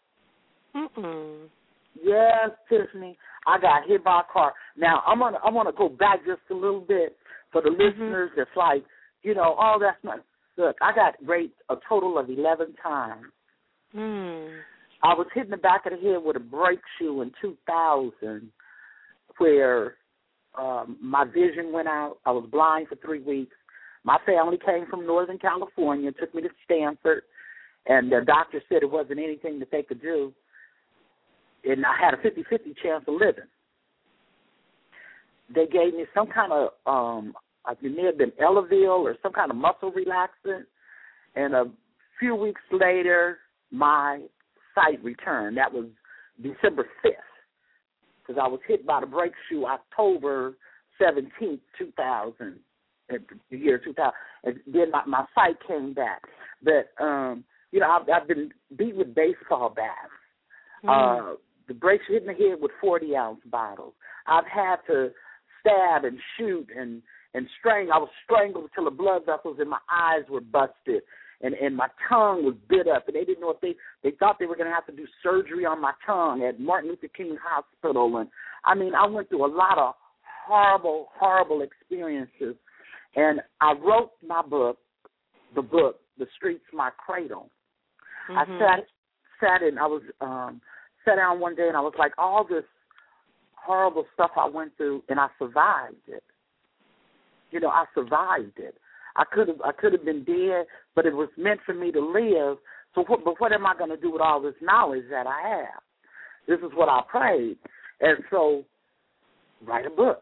Mm-mm. Yes, Tiffany, I got hit by a car. Now I'm gonna I'm gonna go back just a little bit for the mm-hmm. listeners that's like, you know, oh, that's not. Look, I got raped a total of eleven times. Mm. I was hit in the back of the head with a brake shoe in two thousand, where um, my vision went out. I was blind for three weeks. My family came from Northern California, took me to Stanford, and the doctor said it wasn't anything that they could do. And I had a fifty-fifty chance of living. They gave me some kind of, um, it may have been Elavil or some kind of muscle relaxant. And a few weeks later, my sight returned. That was December fifth, because I was hit by the brake shoe October seventeenth, two thousand, the year two thousand. And then my, my sight came back. But, um, you know, I've, I've been beat with baseball bats. Mm. Uh, the brakes hit in the head with forty-ounce bottles. I've had to stab and shoot and, and strangle. I was strangled until the blood vessels in my eyes were busted, and, and my tongue was bit up. And they didn't know if they, they thought they were going to have to do surgery on my tongue at Martin Luther King Hospital. And, I mean, I went through a lot of horrible, horrible experiences. And I wrote my book, the book, The Streets My Cradle. Mm-hmm. I sat, sat in, I was... Um, sat down one day and I was like, all this horrible stuff I went through, and I survived it. You know, I survived it. I could have, I could have been dead, but it was meant for me to live. So, what, but what am I going to do with all this knowledge that I have? This is what I prayed, and so write a book.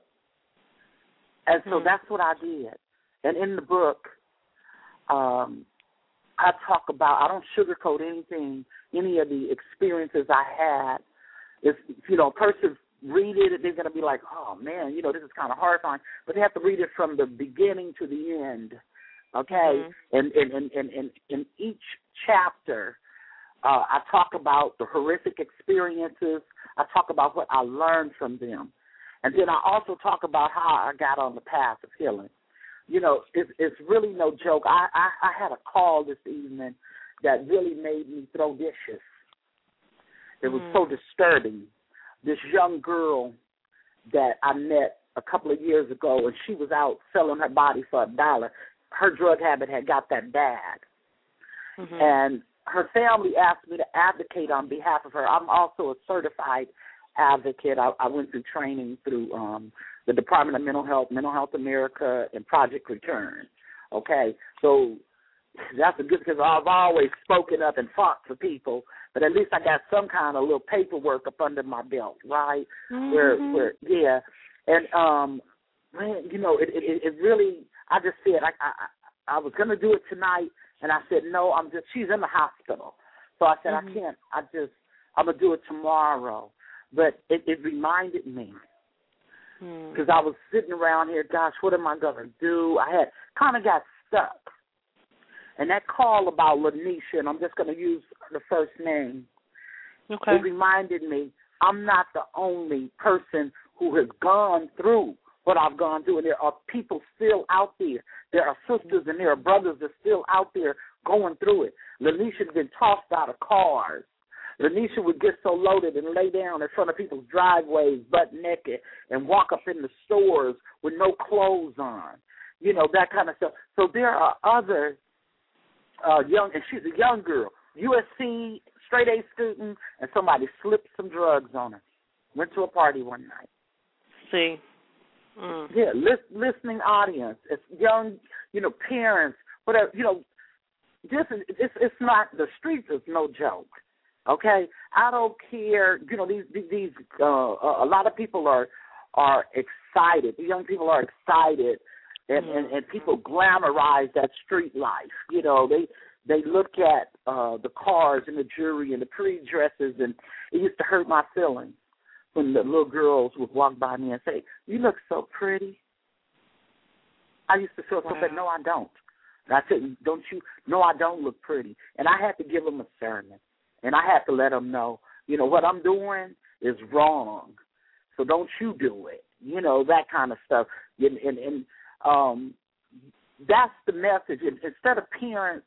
And so mm-hmm. that's what I did. And in the book, um, I talk about, I don't sugarcoat anything, any of the experiences I had. If, you know, a person read it, they're going to be like, oh, man, you know, this is kind of horrifying. But they have to read it from the beginning to the end, okay? Mm-hmm. And in and, and, and, and each chapter, uh, I talk about the horrific experiences. I talk about what I learned from them. And then I also talk about how I got on the path of healing. You know, it's, it's really no joke. I, I, I had a call this evening that really made me throw dishes. It was mm. so disturbing. This young girl that I met a couple of years ago, and she was out selling her body for a dollar. Her drug habit had got that bad. Mm-hmm. And her family asked me to advocate on behalf of her. I'm also a certified advocate. I, I went through training through um, the Department of Mental Health, Mental Health America, and Project Return. Okay, so that's a good, because I've always spoken up and fought for people, but at least I got some kind of little paperwork up under my belt, right? Mm-hmm. Where, where, yeah, and um, man, you know, it, it, it really. I just said I, I, I was gonna do it tonight, and I said no. I'm just. She's in the hospital, so I said mm-hmm. I can't. I just. I'm gonna do it tomorrow. But it, it reminded me, because mm. I was sitting around here, gosh, what am I going to do? I had kind of got stuck. And that call about Lanisha, and I'm just going to use the first name, okay. It reminded me I'm not the only person who has gone through what I've gone through, and there are people still out there. There are sisters and there are brothers that are still out there going through it. Lanisha's been tossed out of cars. Lanisha would get so loaded and lay down in front of people's driveways butt naked and walk up in the stores with no clothes on, you know, that kind of stuff. So there are other uh, young, and she's a young girl, U S C, straight A student, and somebody slipped some drugs on her. Went to a party one night. See. Mm. Yeah, list, listening audience, it's young, you know, parents, whatever, you know, this is, it's, it's not, the streets is no joke. Okay, I don't care. You know, these these uh, a lot of people are are excited. The young people are excited, and, mm-hmm. and, and people glamorize that street life. You know, they they look at uh, the cars and the jewelry and the pretty dresses, and it used to hurt my feelings when the little girls would walk by me and say, "You look so pretty." I used to feel wow. so bad. No, I don't. And I said, "Don't you? No, I don't look pretty." And I had to give them a sermon. And I have to let them know, you know, what I'm doing is wrong. So don't you do it. You know, that kind of stuff. And, and, and um, that's the message. And instead of parents,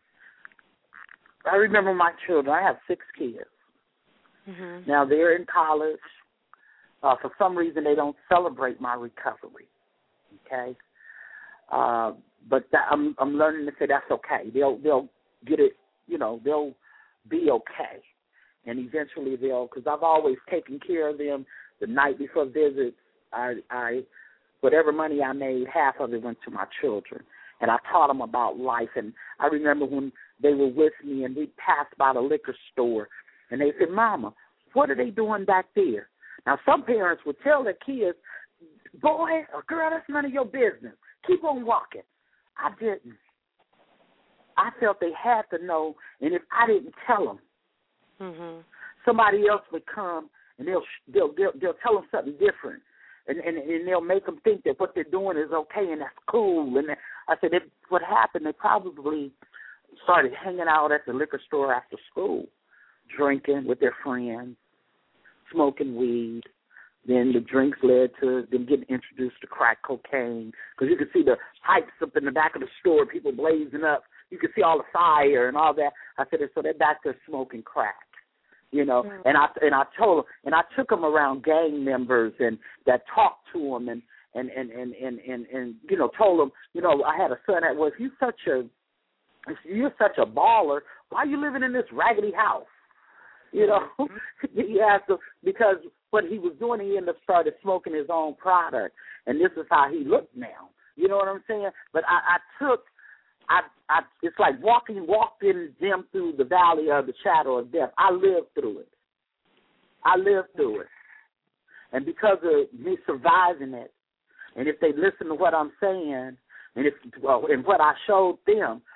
I remember my children. I have six kids. Mm-hmm. Now, they're in college. Uh, for some reason, they don't celebrate my recovery. Okay? Uh, but that, I'm, I'm learning to say that's okay. They'll, they'll get it, you know, they'll be okay, and eventually they'll, because I've always taken care of them. The night before visits, I, I, whatever money I made, half of it went to my children, and I taught them about life. And I remember when they were with me, and we passed by the liquor store, and they said, "Mama, what are they doing back there?" Now, some parents would tell their kids, "Boy or girl, that's none of your business. Keep on walking." I didn't. I felt they had to know, and if I didn't tell them, mm-hmm. somebody else would come and they'll they'll they'll, they'll tell them something different, and, and and they'll make them think that what they're doing is okay and that's cool. And I said, it, what happened? They probably started hanging out at the liquor store after school, drinking with their friends, smoking weed. Then the drinks led to them getting introduced to crack cocaine, because you could see the pipes up in the back of the store, people blazing up. You could see all the fire and all that. I said, so they're back there smoking crack, you know. Mm-hmm. And I and I told them, and I took them around gang members and that talked to them and and and and and, and, and you know, told them, you know, I had a son that was, you such a, if you're such a baller, why are you living in this raggedy house? You know, mm-hmm. he asked him, because what he was doing, he ended up started smoking his own product, and this is how he looked now. You know what I'm saying? But I, I took. I, I, it's like walking, walking them through the valley of the shadow of death. I lived through it. I lived through it. And because of me surviving it, and if they listen to what I'm saying, and if well, and what I showed them,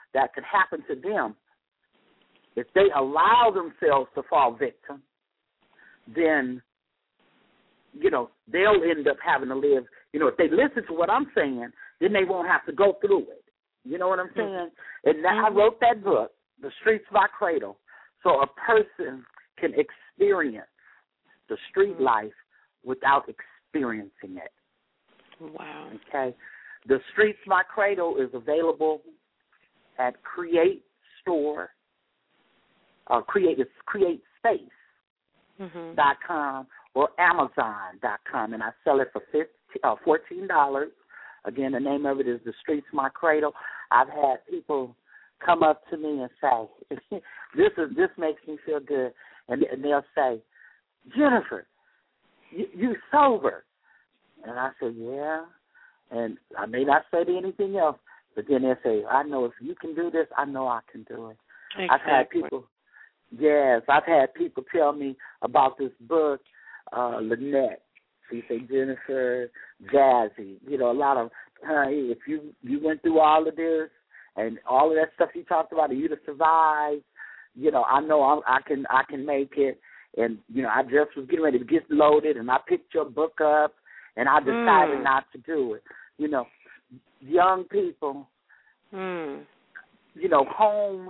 that could happen to them, if they allow themselves to fall victim, then, you know, they'll end up having to live. You know, if they listen to what I'm saying, then they won't have to go through it. You know what I'm saying? Mm-hmm. And now I wrote that book, The Streets My Cradle, so a person can experience the street mm-hmm. life without experiencing it. Wow. Okay. The Streets My Cradle is available at Create Store, uh, create, it's create space dot com mm-hmm. or Amazon dot com, and I sell it for fifteen, uh, fourteen dollars. Again, the name of it is The Streets My Cradle. I've had people come up to me and say, "This is this makes me feel good," and, and they'll say, "Jennifer, you, you sober?" And I say, "Yeah." And I may not say anything else, but then they'll say, "I know if you can do this, I know I can do it." Exactly. I've had people, yes, I've had people tell me about this book, uh, Lynette. She said, "Jennifer, Jazzy, you know, a lot of, uh, if you, you went through all of this and all of that stuff you talked about, and you'd have survived, you know, I know I, I can I can make it." And, you know, I just was getting ready to get loaded, and I picked your book up, and I decided mm. not to do it. You know, young people, mm. you know, home,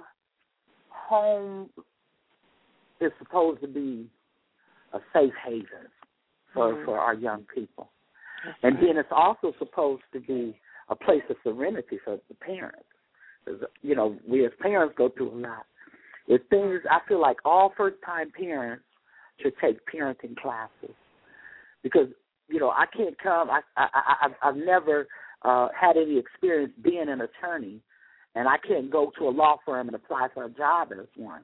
home is supposed to be a safe haven for, mm. for our young people. That's and right. then it's also supposed to be a place of serenity for the parents. Because, you know, we as parents go through a lot. It's things, I feel like all first-time parents should take parenting classes. Because, you know, I can't come, I, I, I, I've never uh, had any experience being an attorney, and I can't go to a law firm and apply for a job as one,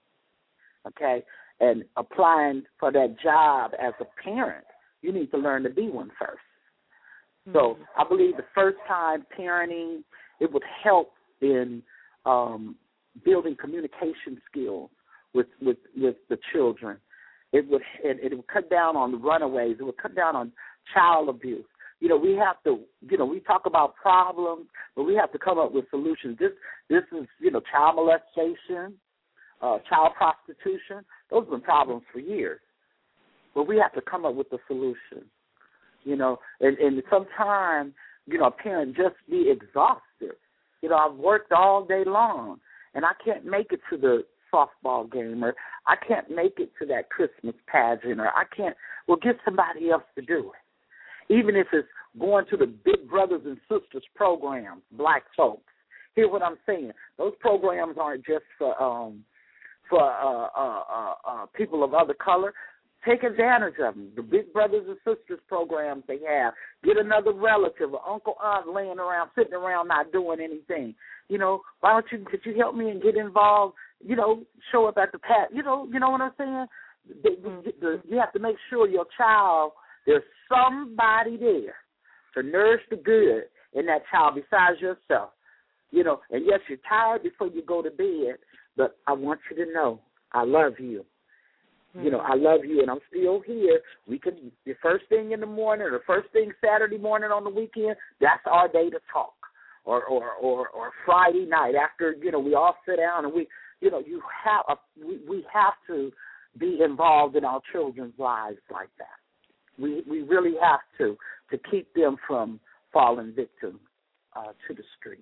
okay? And applying for that job as a parent, you need to learn to be one first. Mm-hmm. So I believe the first time parenting, it would help in um, building communication skills with, with, with the children. It would it, it would cut down on the runaways. It would cut down on child abuse. You know, we have to, you know, we talk about problems, but we have to come up with solutions. This this is, you know, child molestation, uh, child prostitution. Those have been problems for years. But we have to come up with a solution, you know. And, and sometimes, you know, a parent just be exhausted. You know, I've worked all day long, and I can't make it to the softball game, or I can't make it to that Christmas pageant, or I can't, well, get somebody else to do it. Even if it's going to the Big Brothers and Sisters programs, black folks. Hear what I'm saying. Those programs aren't just for um, for uh, uh, uh, uh, people of other color. Take advantage of them. The Big Brothers and Sisters programs they have. Get another relative, or uncle, aunt laying around, sitting around not doing anything. You know, why don't you, could you help me and get involved? You know, show up at the pat. You know, you know what I'm saying? The, the, the, you have to make sure your child, there's somebody there to nourish the good in that child besides yourself. You know, and yes, you're tired before you go to bed, but I want you to know I love you. You know, I love you, and I'm still here. We can, the first thing in the morning, or the first thing Saturday morning on the weekend, that's our day to talk. Or, or, or, or Friday night after, you know, we all sit down and we, you know, you have, a, we, we have to be involved in our children's lives like that. We, we really have to, to keep them from falling victim uh, to the street.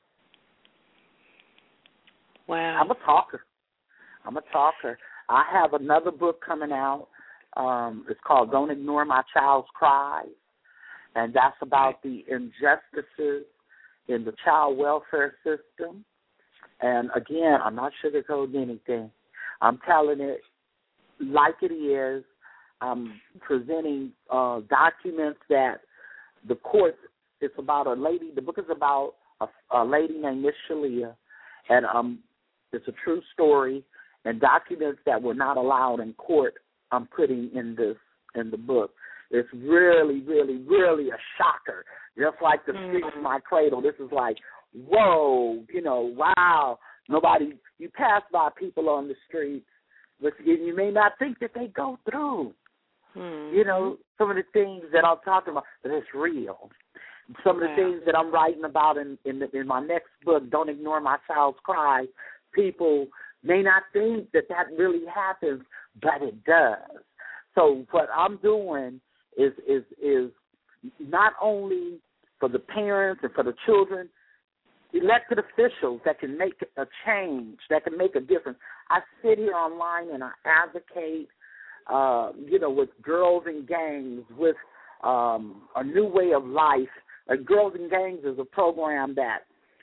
Wow. I'm a talker. I'm a talker. I have another book coming out. Um, it's called Don't Ignore My Child's Cries, and that's about the injustices in the child welfare system. And, again, I'm not sugarcoating anything. I'm telling it like it is. I'm presenting uh, documents that the court, it's about a lady, the book is about a, a lady named Miss Shalia, and um, it's a true story. And documents that were not allowed in court, I'm putting in this in the book. It's really, really, really a shocker. Just like the Streets of My Cradle, this is like, whoa, you know, wow. Nobody, you pass by people on the street, but you, you may not think that they go through, mm-hmm. you know, some of the things that I'm talking about, but it's real. some of the wow. things that I'm writing about in in, the, in my next book, Don't Ignore My Child's Cry, people may not think that that really happens, but it does. So what I'm doing is is is not only for the parents and for the children, elected officials that can make a change, that can make a difference. I sit here online and I advocate, uh, you know, with Girls and Gangs, with um, a new way of life. Like Girls and Gangs is a program that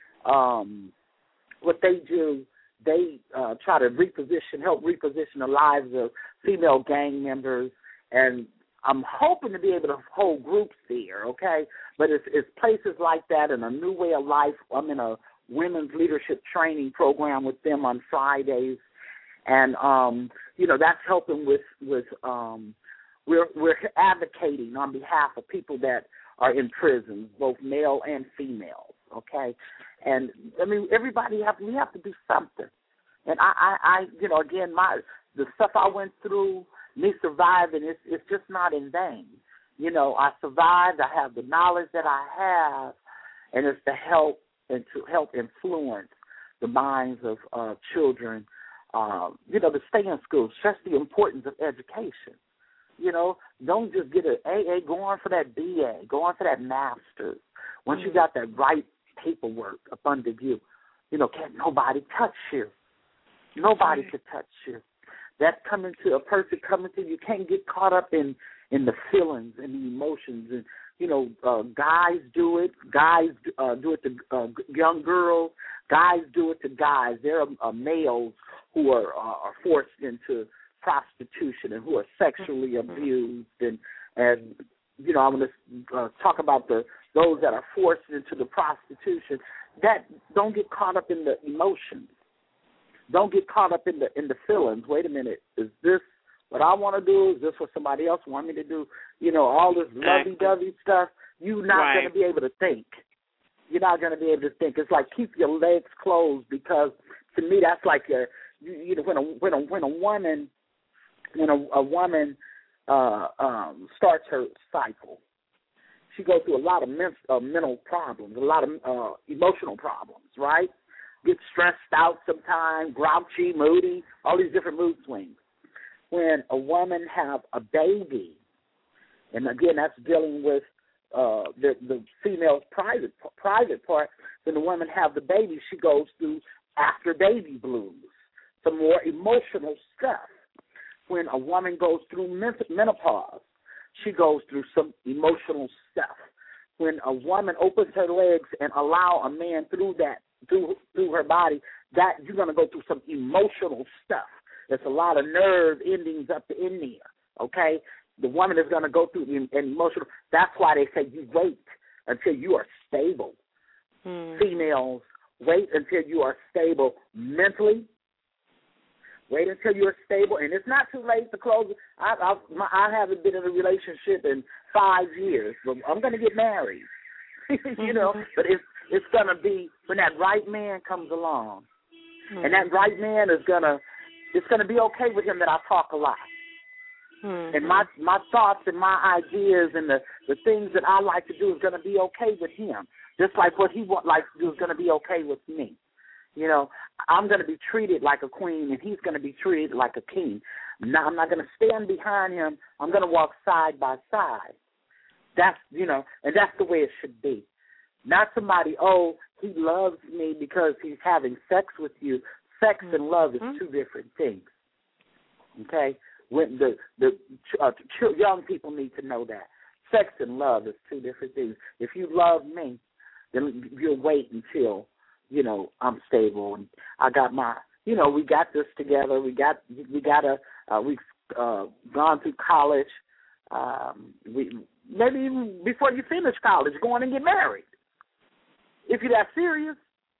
um, what they do, they uh, try to reposition, help reposition the lives of female gang members, and I'm hoping to be able to hold groups there, okay? But it's, it's places like that and a new way of life. I'm in a women's leadership training program with them on Fridays, and um, you know that's helping with with um, we're we're advocating on behalf of people that are in prisons, both male and female, okay? And I mean, everybody have we have to do something. And I, I, I you know, again, my the stuff I went through, me surviving, it's it's just not in vain. You know, I survived. I have the knowledge that I have, and it's to help and to help influence the minds of uh, children. Um, you know, to stay in school, stress the importance of education. You know, don't just get an A A, go on for that B A, go on for that master's. Once mm-hmm. you got that right paperwork up under you, you know, can't nobody touch you. Nobody mm-hmm. could touch you. That's coming to a person coming to you. You can't get caught up in, in the feelings and the emotions. And, you know, uh, guys do it. Guys uh, do it to uh, young girls. Guys do it to guys. There are uh, males who are, uh, are forced into prostitution and who are sexually abused. And, and you know, I'm going to uh, talk about the those that are forced into the prostitution. That don't get caught up in the emotions. Don't get caught up in the in the feelings. Wait a minute, is this what I want to do? Is this what somebody else want me to do? You know, all this lovey-dovey stuff, you're not right. going to be able to think. You're not going to be able to think. It's like keep your legs closed, because to me that's like a, you, you know, when a when a when a woman when a, a woman uh, um, starts her cycle, she goes through a lot of men, uh, mental problems, a lot of uh, emotional problems, right? Get stressed out sometimes, grouchy, moody, all these different mood swings. When a woman have a baby, and again, that's dealing with uh, the, the female's private private part. When the woman have the baby, she goes through after baby blues, some more emotional stuff. When a woman goes through menopause, she goes through some emotional stuff. When a woman opens her legs and allow a man through that, through through her body, that you're going to go through some emotional stuff. There's a lot of nerve endings up in there, okay? The woman is going to go through the emotional. That's why they say you wait until you are stable. Hmm. Females, wait until you are stable mentally. Wait until you're stable, and it's not too late to close. I, I, my, I haven't been in a relationship in five years, but I'm going to get married, you know. But it's it's going to be when that right man comes along, mm-hmm. and that right man is going to, it's going to be okay with him that I talk a lot. Mm-hmm. And my my thoughts and my ideas and the, the things that I like to do is going to be okay with him, just like what he want, likes to do is going to be okay with me. You know, I'm going to be treated like a queen, and he's going to be treated like a king. Now, I'm not going to stand behind him. I'm going to walk side by side. That's, you know, and that's the way it should be. Not somebody, oh, he loves me because he's having sex with you. Sex mm-hmm. and love is two different things. Okay? When the the uh, ch- young people need to know that. Sex and love is two different things. If you love me, then you'll wait until, you know, I'm stable and I got my, you know, we got this together. We got, we got a, uh, we've uh, gone through college. Um, we maybe even before you finish college, go on and get married. If you're that serious,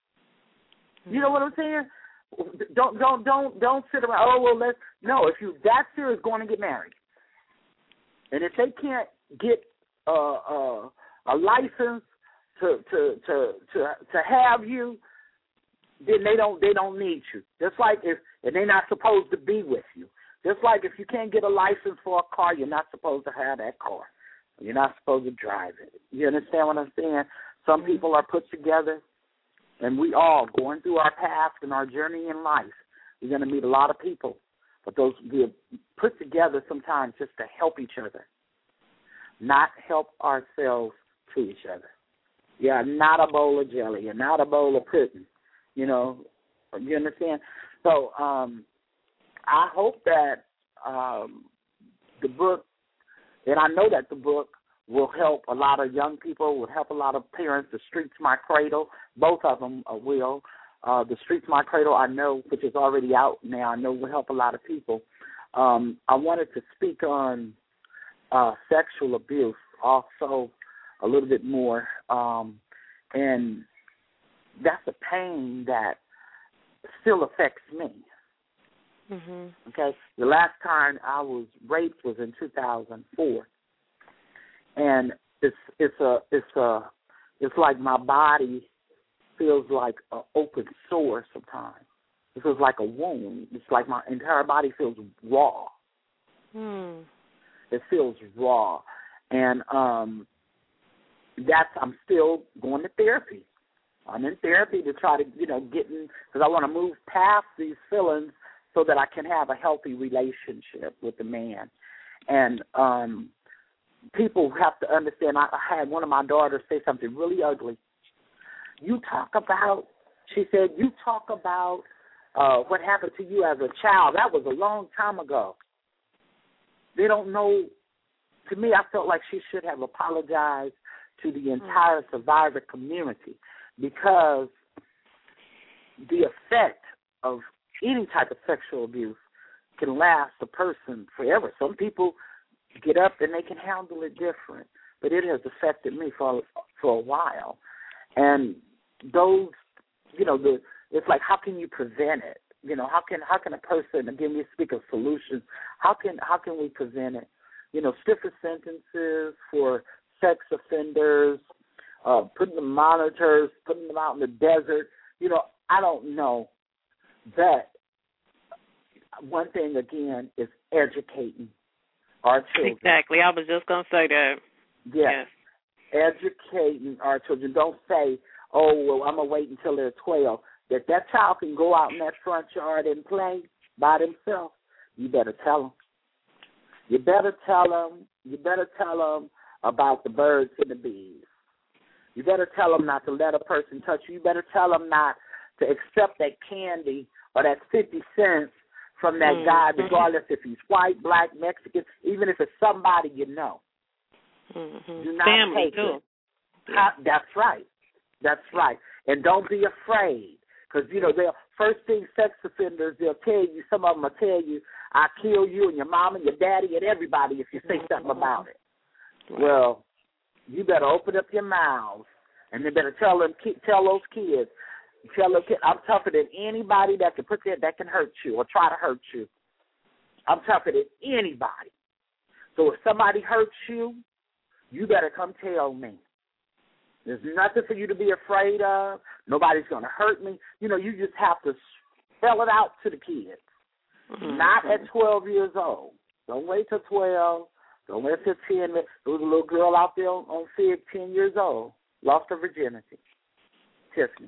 you know what I'm saying? Don't, don't, don't, don't sit around. Oh well, let's no. If you're that serious, go on and get married. And if they can't get uh, uh, a license to to to to to have you, then they don't they don't need you. Just like if and they're not supposed to be with you. Just like if you can't get a license for a car, you're not supposed to have that car. You're not supposed to drive it. You understand what I'm saying? Some people are put together, and we all going through our path and our journey in life. We're going to meet a lot of people, but those we're put together sometimes just to help each other, not help ourselves to each other. Yeah, not a bowl of jelly and not a bowl of pudding, you know. You understand? So um, I hope that um, the book, and I know that the book will help a lot of young people, will help a lot of parents. The Streets My Cradle, both of them uh, will. Uh, the Streets My Cradle, I know, which is already out now, I know will help a lot of people. Um, I wanted to speak on uh, sexual abuse also a little bit more, um, and that's a pain that still affects me. Mm-hmm. Okay, the last time I was raped was in two thousand four, and it's it's a it's a it's like my body feels like an open sore sometimes. It feels like a wound. It's like my entire body feels raw. Hmm. It feels raw, and um, that's I'm still going to therapy. I'm in therapy to try to you know get in because I want to move past these feelings so that I can have a healthy relationship with the man. And um, people have to understand. I, I had one of my daughters say something really ugly. You talk about, she said, you talk about uh, what happened to you as a child. That was a long time ago. They don't know. To me, I felt like she should have apologized to the entire survivor community because the effect of any type of sexual abuse can last a person forever. Some people get up and they can handle it different, but it has affected me for for a while. And those, you know, the it's like how can you prevent it? You know, how can how can a person, again, we speak of solutions, how can how can we prevent it? You know, stiffer sentences for sex offenders, uh, putting the monitors, putting them out in the desert. You know, I don't know. But one thing, again, is educating our children. Exactly. I was just going to say that. Yes. yes. Educating our children. Don't say, oh, well, I'm going to wait until they're twelve. That that child can go out in that front yard and play by themselves. You better tell them. You better tell them. You better tell them about the birds and the bees. You better tell them not to let a person touch you. You better tell them not to accept that candy or that fifty cents from that mm-hmm. guy, regardless if he's white, black, Mexican, even if it's somebody you know. Mm-hmm. Do not Family, take too. it. Yeah. That's right. That's right. And don't be afraid. Because, you know, they'll, first thing sex offenders, they'll tell you, some of them will tell you, I'll kill you and your mom and your daddy and everybody if you say mm-hmm. something about it. Right. Well, you better open up your mouths and they better tell them, tell those kids, tell those kids, I'm tougher than anybody that can put that, that can hurt you or try to hurt you. I'm tougher than anybody. So if somebody hurts you, you better come tell me. There's nothing for you to be afraid of. Nobody's going to hurt me. You know, you just have to spell it out to the kids. Mm-hmm. Not at twelve years old. Don't wait till twelve. Don't wait till ten. There was a little girl out there on, on Fig, ten years old, lost her virginity. Tiffany.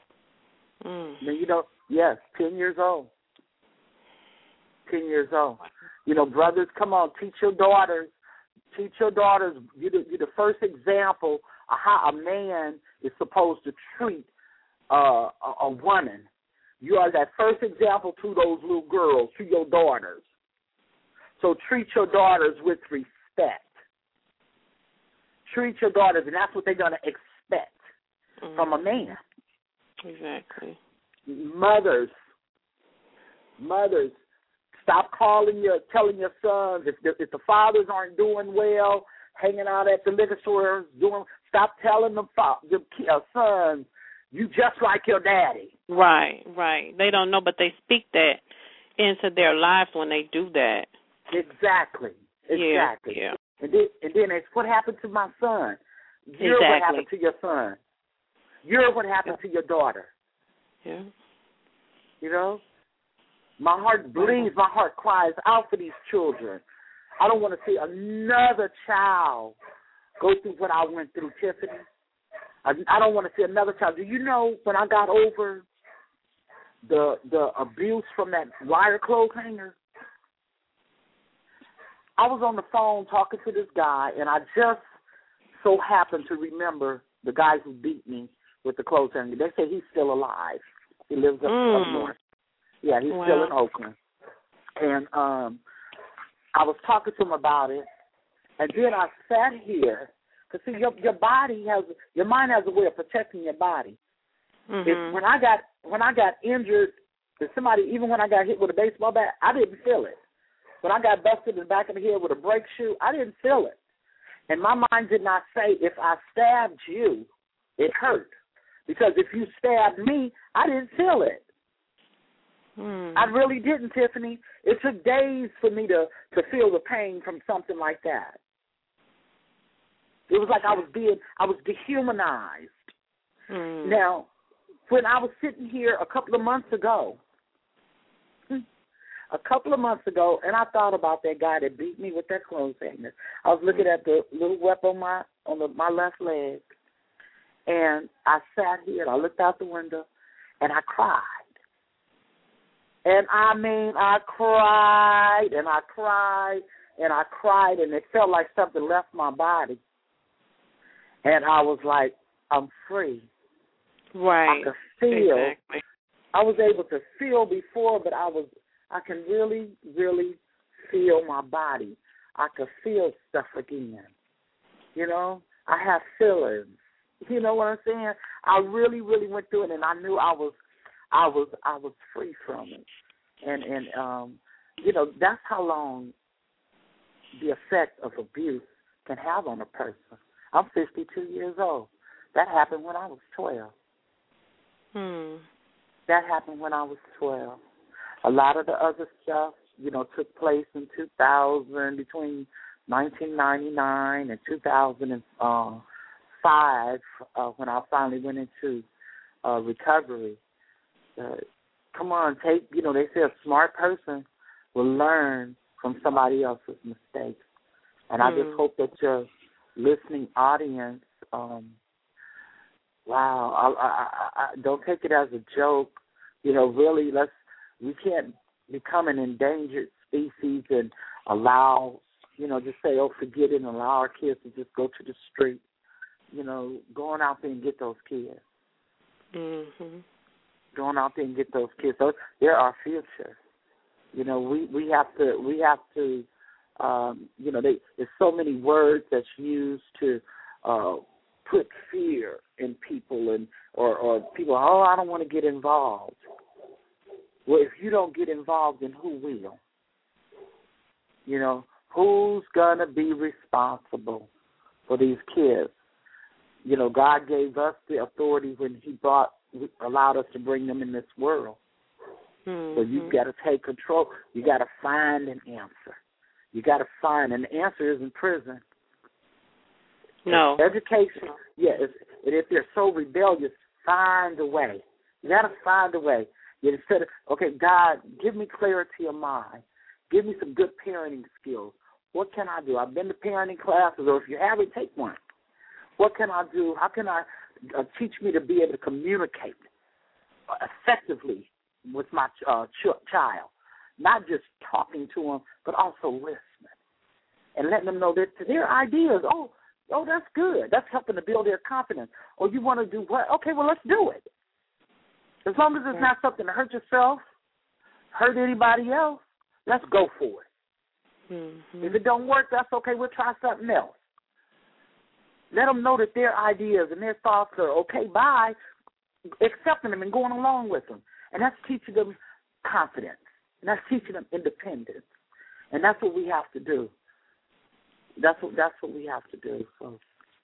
Mm. Now, you know, yes, ten years old. ten years old. You know, brothers, come on, teach your daughters. Teach your daughters. You're the, you're the first example of how a man is supposed to treat uh, a, a woman. You are that first example to those little girls, to your daughters. So treat your daughters with respect. Treat your daughters, and that's what they're going to expect mm-hmm. from a man. Exactly. Mothers, mothers, stop calling your, telling your sons if the, if the fathers aren't doing well, hanging out at the liquor stores, doing. Stop telling them your uh, sons, you just like your daddy. Right, right. They don't know, but they speak that into their lives when they do that. Exactly, exactly. Yeah, yeah. And then, and then it's what happened to my son. You're exactly. what happened to your son. You're what happened yeah. to your daughter. Yeah. You know, my heart bleeds, my heart cries out for these children. I don't want to see another child go through what I went through, Tiffany. I, I don't want to see another child. Do you know when I got over the the abuse from that wire clothes hanger? I was on the phone talking to this guy, and I just so happened to remember the guy who beat me with the clothes hanger. They say he's still alive. He lives up, mm. up north. Yeah, he's wow. still in Oakland. And um, I was talking to him about it, and then I sat here. Because, see, your, your body has, your mind has a way of protecting your body. Mm-hmm. If, when I got when I got injured, if somebody, even when I got hit with a baseball bat, I didn't feel it. When I got busted in the back of the head with a brake shoe, I didn't feel it. And my mind did not say, if I stabbed you, it hurt. Because if you stabbed me, I didn't feel it. Mm. I really didn't, Tiffany. It took days for me to, to feel the pain from something like that. It was like I was being, I was dehumanized. Mm. Now, when I was sitting here a couple of months ago, a couple of months ago, and I thought about that guy that beat me with that clothes hanger. I was looking at the little wep on my on the, my left leg, and I sat here and I looked out the window, and I cried. And I mean, I cried and I cried and I cried, and it felt like something left my body. And I was like, I'm free. Right. I could feel. Exactly. I was able to feel before, but I was, I can really, really feel my body. I could feel stuff again. You know, I have feelings. You know what I'm saying? I really, really went through it, and I knew I was, I was, I was free from it. And and um, you know, that's how long the effect of abuse can have on a person. I'm fifty-two years old. That happened when I was twelve. Hmm. That happened when I was twelve. A lot of the other stuff, you know, took place in two thousand, between nineteen ninety-nine and two thousand five, uh, when I finally went into uh, recovery. Uh, come on, take, you know, they say a smart person will learn from somebody else's mistakes. And mm. I just hope that your listening audience, um, wow, I, I, I, don't take it as a joke. You know, really, let's, we can't become an endangered species and allow, you know, just say, oh, forget it, and allow our kids to just go to the street. You know, going out there and get those kids. Mm-hmm. Going out there and get those kids. Those, they're our future. You know, we, we have to, we have to, um, you know, they, there's so many words that's used to uh, put fear in people, and or, or people, oh, I don't want to get involved. Well, if you don't get involved, then who will? You know, who's going to be responsible for these kids? You know, God gave us the authority when he brought, allowed us to bring them in this world. Mm-hmm. So you've got to take control. You got to find an answer. You got to find, and the answer isn't prison. No. It's education, yeah, it's, and if they're so rebellious, find a way. You got to find a way. You instead of, okay, God, give me clarity of mind. Give me some good parenting skills. What can I do? I've been to parenting classes, or if you haven't, take one. What can I do? How can I uh, teach me to be able to communicate effectively with my uh, ch- child? Not just talking to them, but also listening and letting them know that their ideas, oh, oh, that's good. That's helping to build their confidence. Or you want to do what? Okay, well, let's do it. As long as it's not something to hurt yourself, hurt anybody else, let's go for it. Mm-hmm. If it don't work, that's okay. We'll try something else. Let them know that their ideas and their thoughts are okay by accepting them and going along with them. And that's teaching them confidence. And that's teaching them independence. And that's what we have to do. That's what that's what we have to do. So,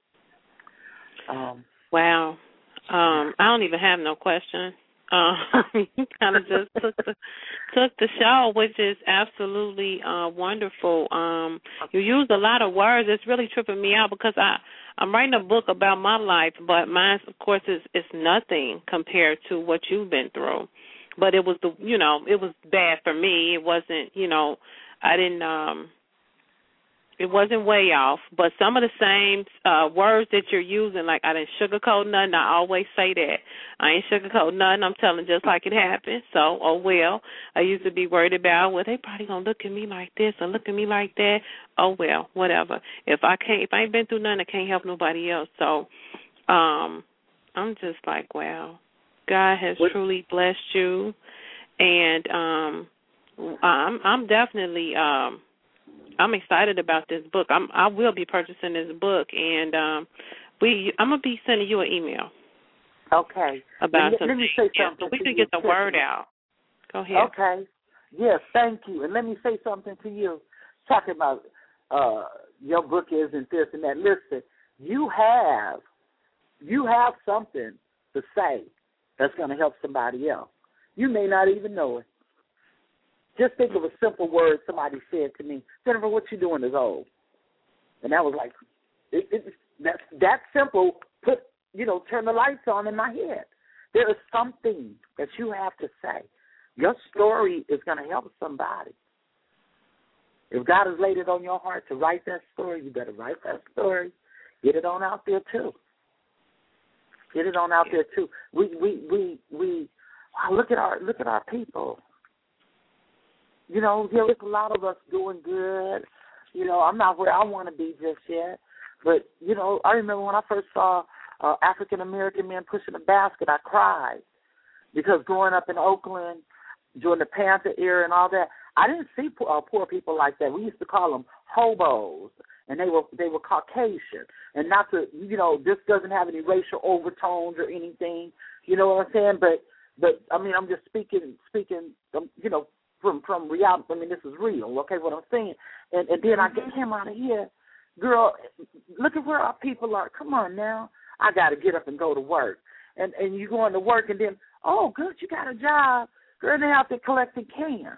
um, wow. Um, I don't even have no question. Uh, you kind of just took the took the show, which is absolutely uh, wonderful. Um, you used a lot of words. It's really tripping me out because I I'm writing a book about my life, but mine, of course, is is nothing compared to what you've been through. But it was the you know it was bad for me. It wasn't you know I didn't um. it wasn't way off, but some of the same uh, words that you're using, like I didn't sugarcoat nothing. I always say that. I ain't sugarcoat nothing. I'm telling just like it happened. So, oh, well, I used to be worried about, well, they probably going to look at me like this or look at me like that. Oh, well, whatever. If I can't, if I ain't been through nothing, I can't help nobody else. So um, I'm just like, wow, God has what? truly blessed you. And um, I'm, I'm definitely um, – I'm excited about this book. I'm, I will be purchasing this book, and um, we I'm gonna be sending you an email. Okay. About let, something. Let me say yeah, something. So we to can you. get the word out. Go ahead. Okay. Yes, thank you. And let me say something to you. Talking about uh, your book isn't this and that. Listen, you have you have something to say that's going to help somebody else. You may not even know it. Just think of a simple word somebody said to me, Jennifer, what you doing is old. And that was like, it, it, that, that simple, put, you know, turn the lights on in my head. There is something that you have to say. Your story is going to help somebody. If God has laid it on your heart to write that story, you better write that story. Get it on out there, too. Get it on out there, too. We, we, we, we, wow, look at our, look at our people. You know, there's a lot of us doing good. You know, I'm not where I want to be just yet. But, you know, I remember when I first saw uh, African-American men pushing a basket, I cried. Because growing up in Oakland, during the Panther era and all that, I didn't see poor, uh, poor people like that. We used to call them hobos, and they were they were Caucasian. And not to, you know, this doesn't have any racial overtones or anything. You know what I'm saying? But, but I mean, I'm just speaking, speaking, um, you know, From from reality, I mean, this is real, okay, what I'm saying. And, and then I get him out of here. Girl, look at where our people are. Come on now. I got to get up and go to work. And and you going to work and then, oh, good, you got a job. Girl, they out there collecting cans.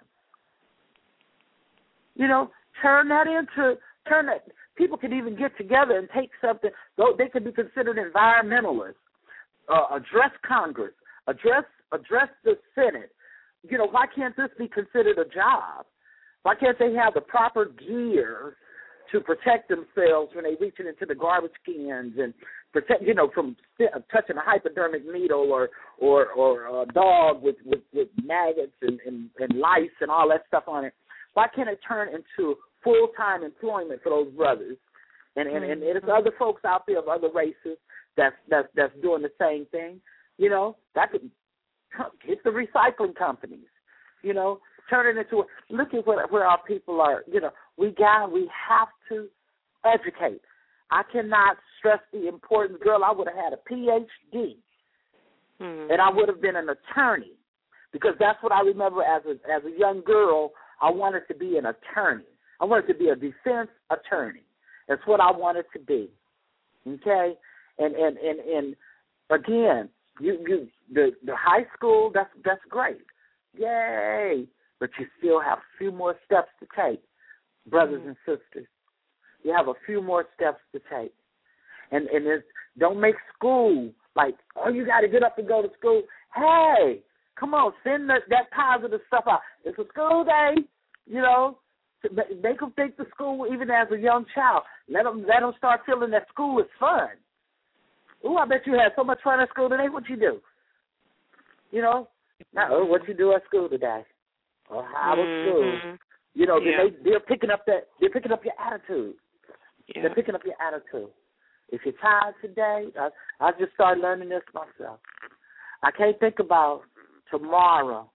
You know, turn that into, turn that. People could even get together and take something. They could be considered environmentalists. Uh, address Congress. Address address the Senate. You know, why can't this be considered a job? Why can't they have the proper gear to protect themselves when they reach into the garbage cans and protect, you know, from touching a hypodermic needle or or, or a dog with, with, with maggots and, and, and lice and all that stuff on it? Why can't it turn into full-time employment for those brothers? And and, and there's other folks out there of other races that's, that's, that's doing the same thing. You know, that could hit the recycling companies, you know, turn it into a, look at where, where our people are. You know, we got, we have to educate. I cannot stress the importance. Girl, I would have had a P H D, mm-hmm. and I would have been an attorney, because that's what I remember as a, as a young girl. I wanted to be an attorney. I wanted to be a defense attorney. That's what I wanted to be, okay? And, and, and, and again, You, you, the the high school, that's that's great, yay! But you still have a few more steps to take, brothers mm-hmm. and sisters. You have a few more steps to take, and and it's, don't make school like, oh, you got to get up and go to school. Hey, come on, send that, that positive stuff out. It's a school day, you know. Make them think the school, even as a young child. Let them let them start feeling that school is fun. Ooh, I bet you had so much fun at school today. What you do? You know, now, oh, what you do at school today? Or how was mm-hmm. school? You know, yeah. they they're picking up that they're picking up your attitude. Yeah. They're picking up your attitude. If you're tired today, I, I just started learning this myself. I can't think about tomorrow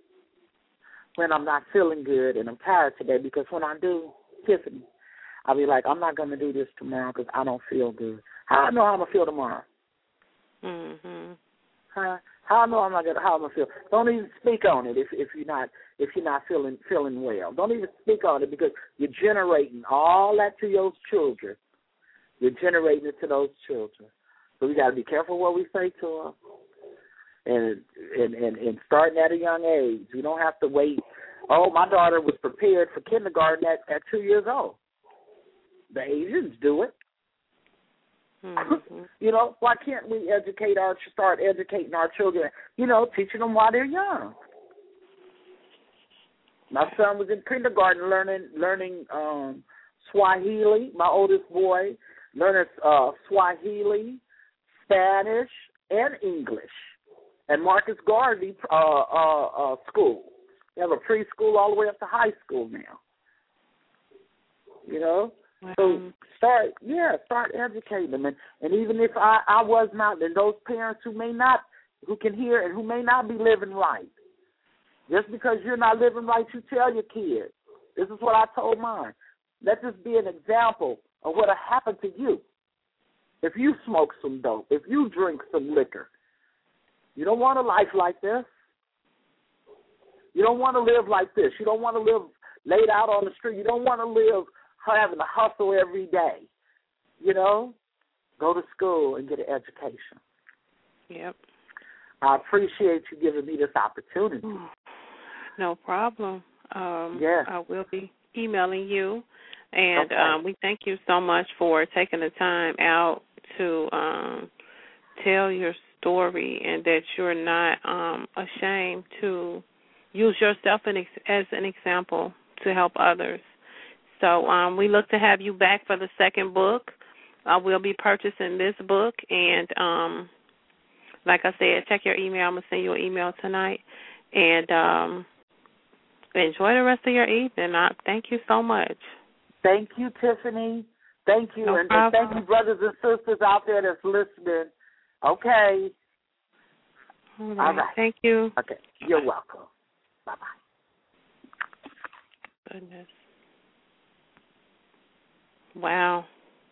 when I'm not feeling good and I'm tired today, because when I do, Tiffany, I'll be like, I'm not going to do this tomorrow because I don't feel good. How I know how I'm gonna feel tomorrow? Mhm. Huh? How I know I'm not gonna how I'm gonna feel? Don't even speak on it if if you're not if you're not feeling feeling well. Don't even speak on it, because you're generating all that to your children. You're generating it to those children. So we got to be careful what we say to them, and and and and starting at a young age. We don't have to wait. Oh, my daughter was prepared for kindergarten at at two years old. The Asians do it. Mm-hmm. You know, why can't we educate our start educating our children? You know, teaching them while they're young. My son was in kindergarten learning learning um, Swahili. My oldest boy learning uh, Swahili, Spanish, and English. And Marcus Garvey uh, uh, uh, school. They have a preschool all the way up to high school now. You know? Wow. So start, yeah, start educating them. And, and even if I, I was not, and those parents who may not, who can hear and who may not be living right, just because you're not living right, you tell your kids. This is what I told mine. Let this be an example of what will happen to you if you smoke some dope, if you drink some liquor. You don't want a life like this. You don't want to live like this. You don't want to live laid out on the street. You don't want to live having to hustle every day. You know, go to school and get an education. Yep. I appreciate you giving me this opportunity. No problem. Um, yeah. I will be emailing you. And okay. um, we thank you so much for taking the time out to um, tell your story, and that you're not um, ashamed to use yourself as an example to help others. So um, we look to have you back for the second book. I will be purchasing this book, and um, like I said, check your email. I'm going to send you an email tonight. And um, enjoy the rest of your evening. I thank you so much. Thank you, Tiffany. Thank you. No and, and thank you, brothers and sisters out there that's listening. Okay. All right. All right. Thank you. Okay. You're welcome. Bye-bye. Goodness. Wow.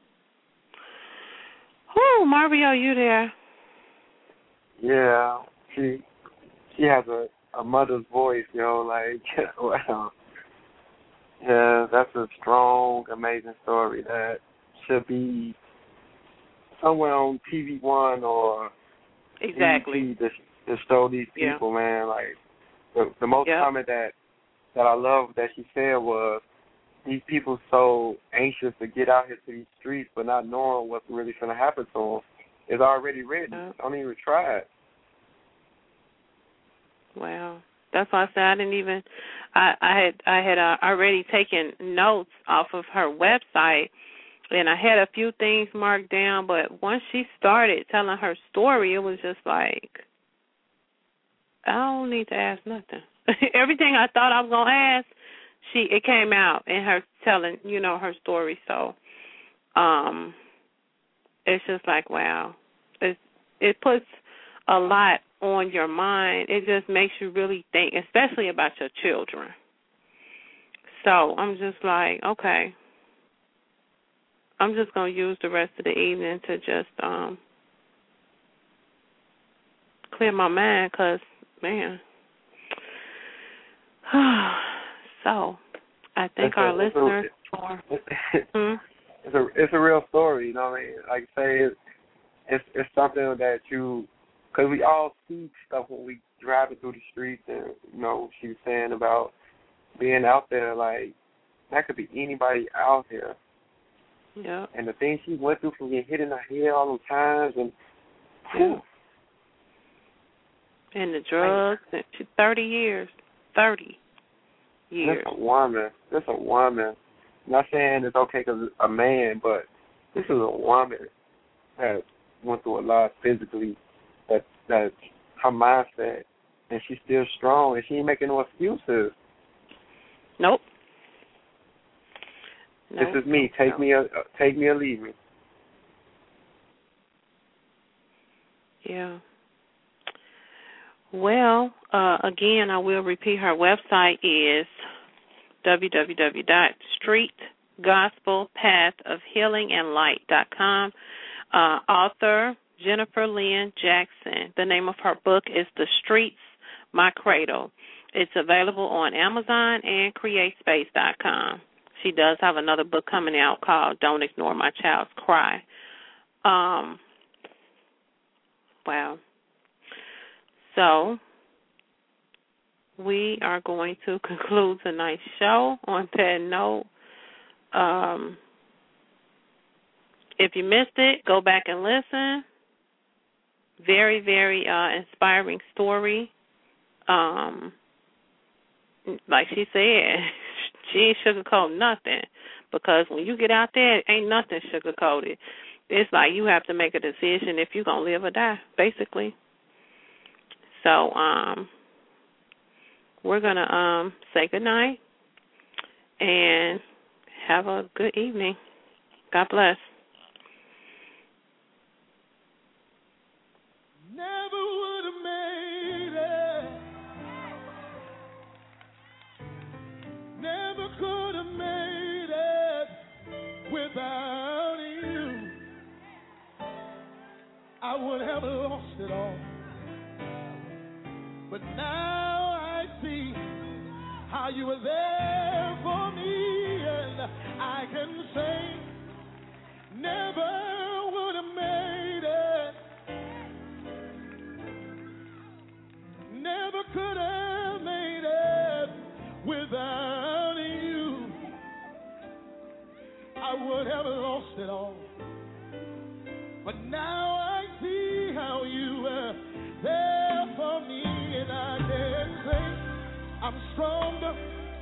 Oh, Mario, you there? Yeah. She she has a, a mother's voice, you know, like, wow. Yeah, that's a strong, amazing story that should be somewhere on T V One or exactly to, to show these people, yeah. man. Like the, the most yep. comment that that I love that she said was, these people so anxious to get out here to these streets, but not knowing what's really going to happen to them. It's already written. Yep. Don't even try it. Wow. That's why I said I didn't even. I, I had I had uh, already taken notes off of her website, and I had a few things marked down. But once she started telling her story, it was just like, I don't need to ask nothing. Everything I thought I was gonna ask, she it came out in her telling, you know, her story. So, um, it's just like, wow, it it puts a lot on your mind. It just makes you really think, especially about your children. So I'm just like, okay, I'm just going to use the rest of the evening to just um, clear my mind because, man. So I thank it's our a, listeners it's a, for... hmm? It's a, it's a real story, you know what I mean? Like I say, it's, it's, it's something that you... Because we all see stuff when we driving through the streets, and, you know, she was saying about being out there, like, that could be anybody out there. Yeah. And the things she went through from getting hit in the head all those times, and, yeah. And the drugs, and she, thirty years, thirty years. That's a woman. That's a woman. I'm not saying it's okay because it's a man, but this is a woman that went through a lot physically. That that her mindset, and she's still strong, and she ain't making no excuses. Nope. This nope. is me. Take nope. me, or, take me or leave me. Yeah. Well, uh, again, I will repeat. Her website is w w w dot street gospel path of healing and light dot com. Uh, author Jennifer Lynn Jackson. The name of her book is The Streets, My Cradle. It's available on Amazon and create space dot com. She does have another book coming out called Don't Ignore My Child's Cry. Um, wow. So we are going to conclude tonight's show on that note. Um, if you missed it, go back and listen. Very, very uh, inspiring story. Um, like she said, she ain't sugarcoat nothing. because when you get out there, ain't nothing sugar-coated. It's like you have to make a decision if you're going to live or die, basically. So um, we're going to um, say goodnight and have a good evening. God bless. Never would have made it. Never could have made it without you. I would have lost it all. But now I see how you were there for me, and I can say never would have made it. Never could have made it without you. I would have lost it all. But now I see how you were there for me, and I can say I'm stronger,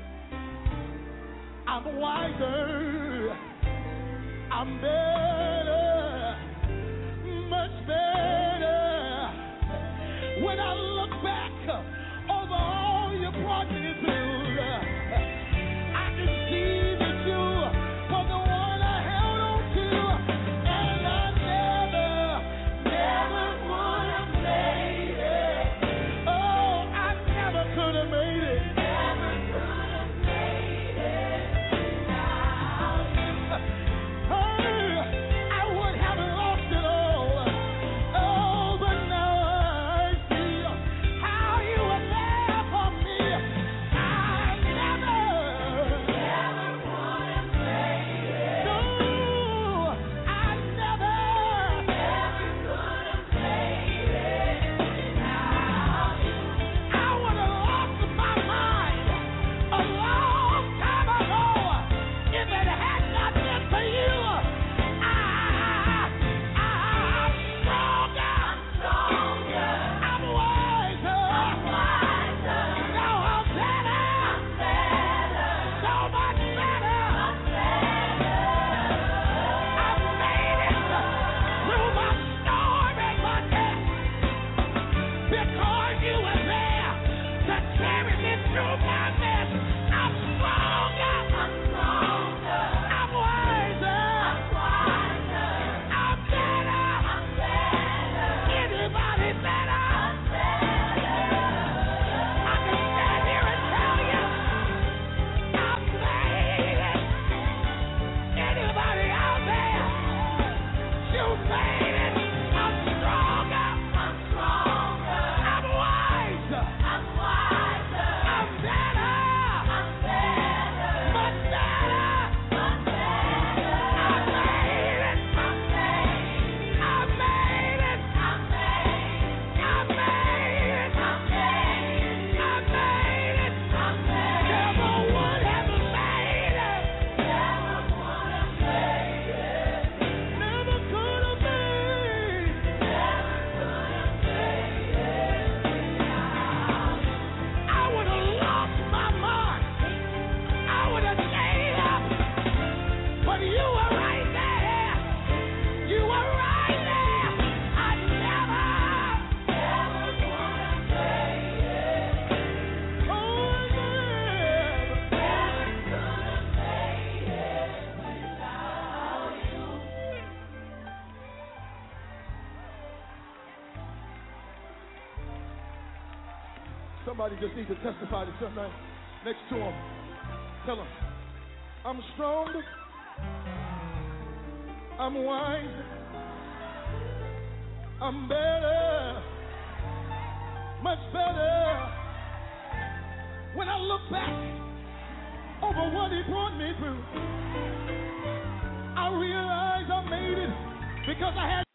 I'm wiser, I'm better, much better. When I look back over all you brought me through, I can see that you were the one I held on to, and I never, never would have made it. Oh, I never could have made it. Never could have made it without you. Oh, I would have lost it all. Oh, but now I see how you were there for me. I never, never would have made it. No, I never, never could have made it without you. I would have lost my mind a long time ago if it had not been for you. I, I'm stronger, I'm stronger, I'm wiser, I'm wiser. No, I'm better, I'm better, so much better, I'm better. I've made it through my storm and my test because you were there to carry me through my mess. I'm stronger, I'm stronger, I'm wiser, I'm wiser, I'm better, I'm better. Anybody better? I'm better. I can stand here and tell you I made it. Anybody out there? You made it. I'm stronger, I'm stronger, I'm wiser, I'm wiser, I'm better, I'm better, much better, much better. I made it, I made it, I made it, I made it, I made it, I made it, I made it, I made it. Never would have made it. Never would have made it. Never could have made it. Never could have made it without you. I would have lost my mind. I would have stayed up, but you were right there. You were right there. I never, never would have made it. Oh, I never, never could have made it without you. Somebody just needs to testify to somebody next to him. Tell him, I'm stronger, I'm wise, I'm better, much better. When I look back over what he brought me through, I realize I made it because I had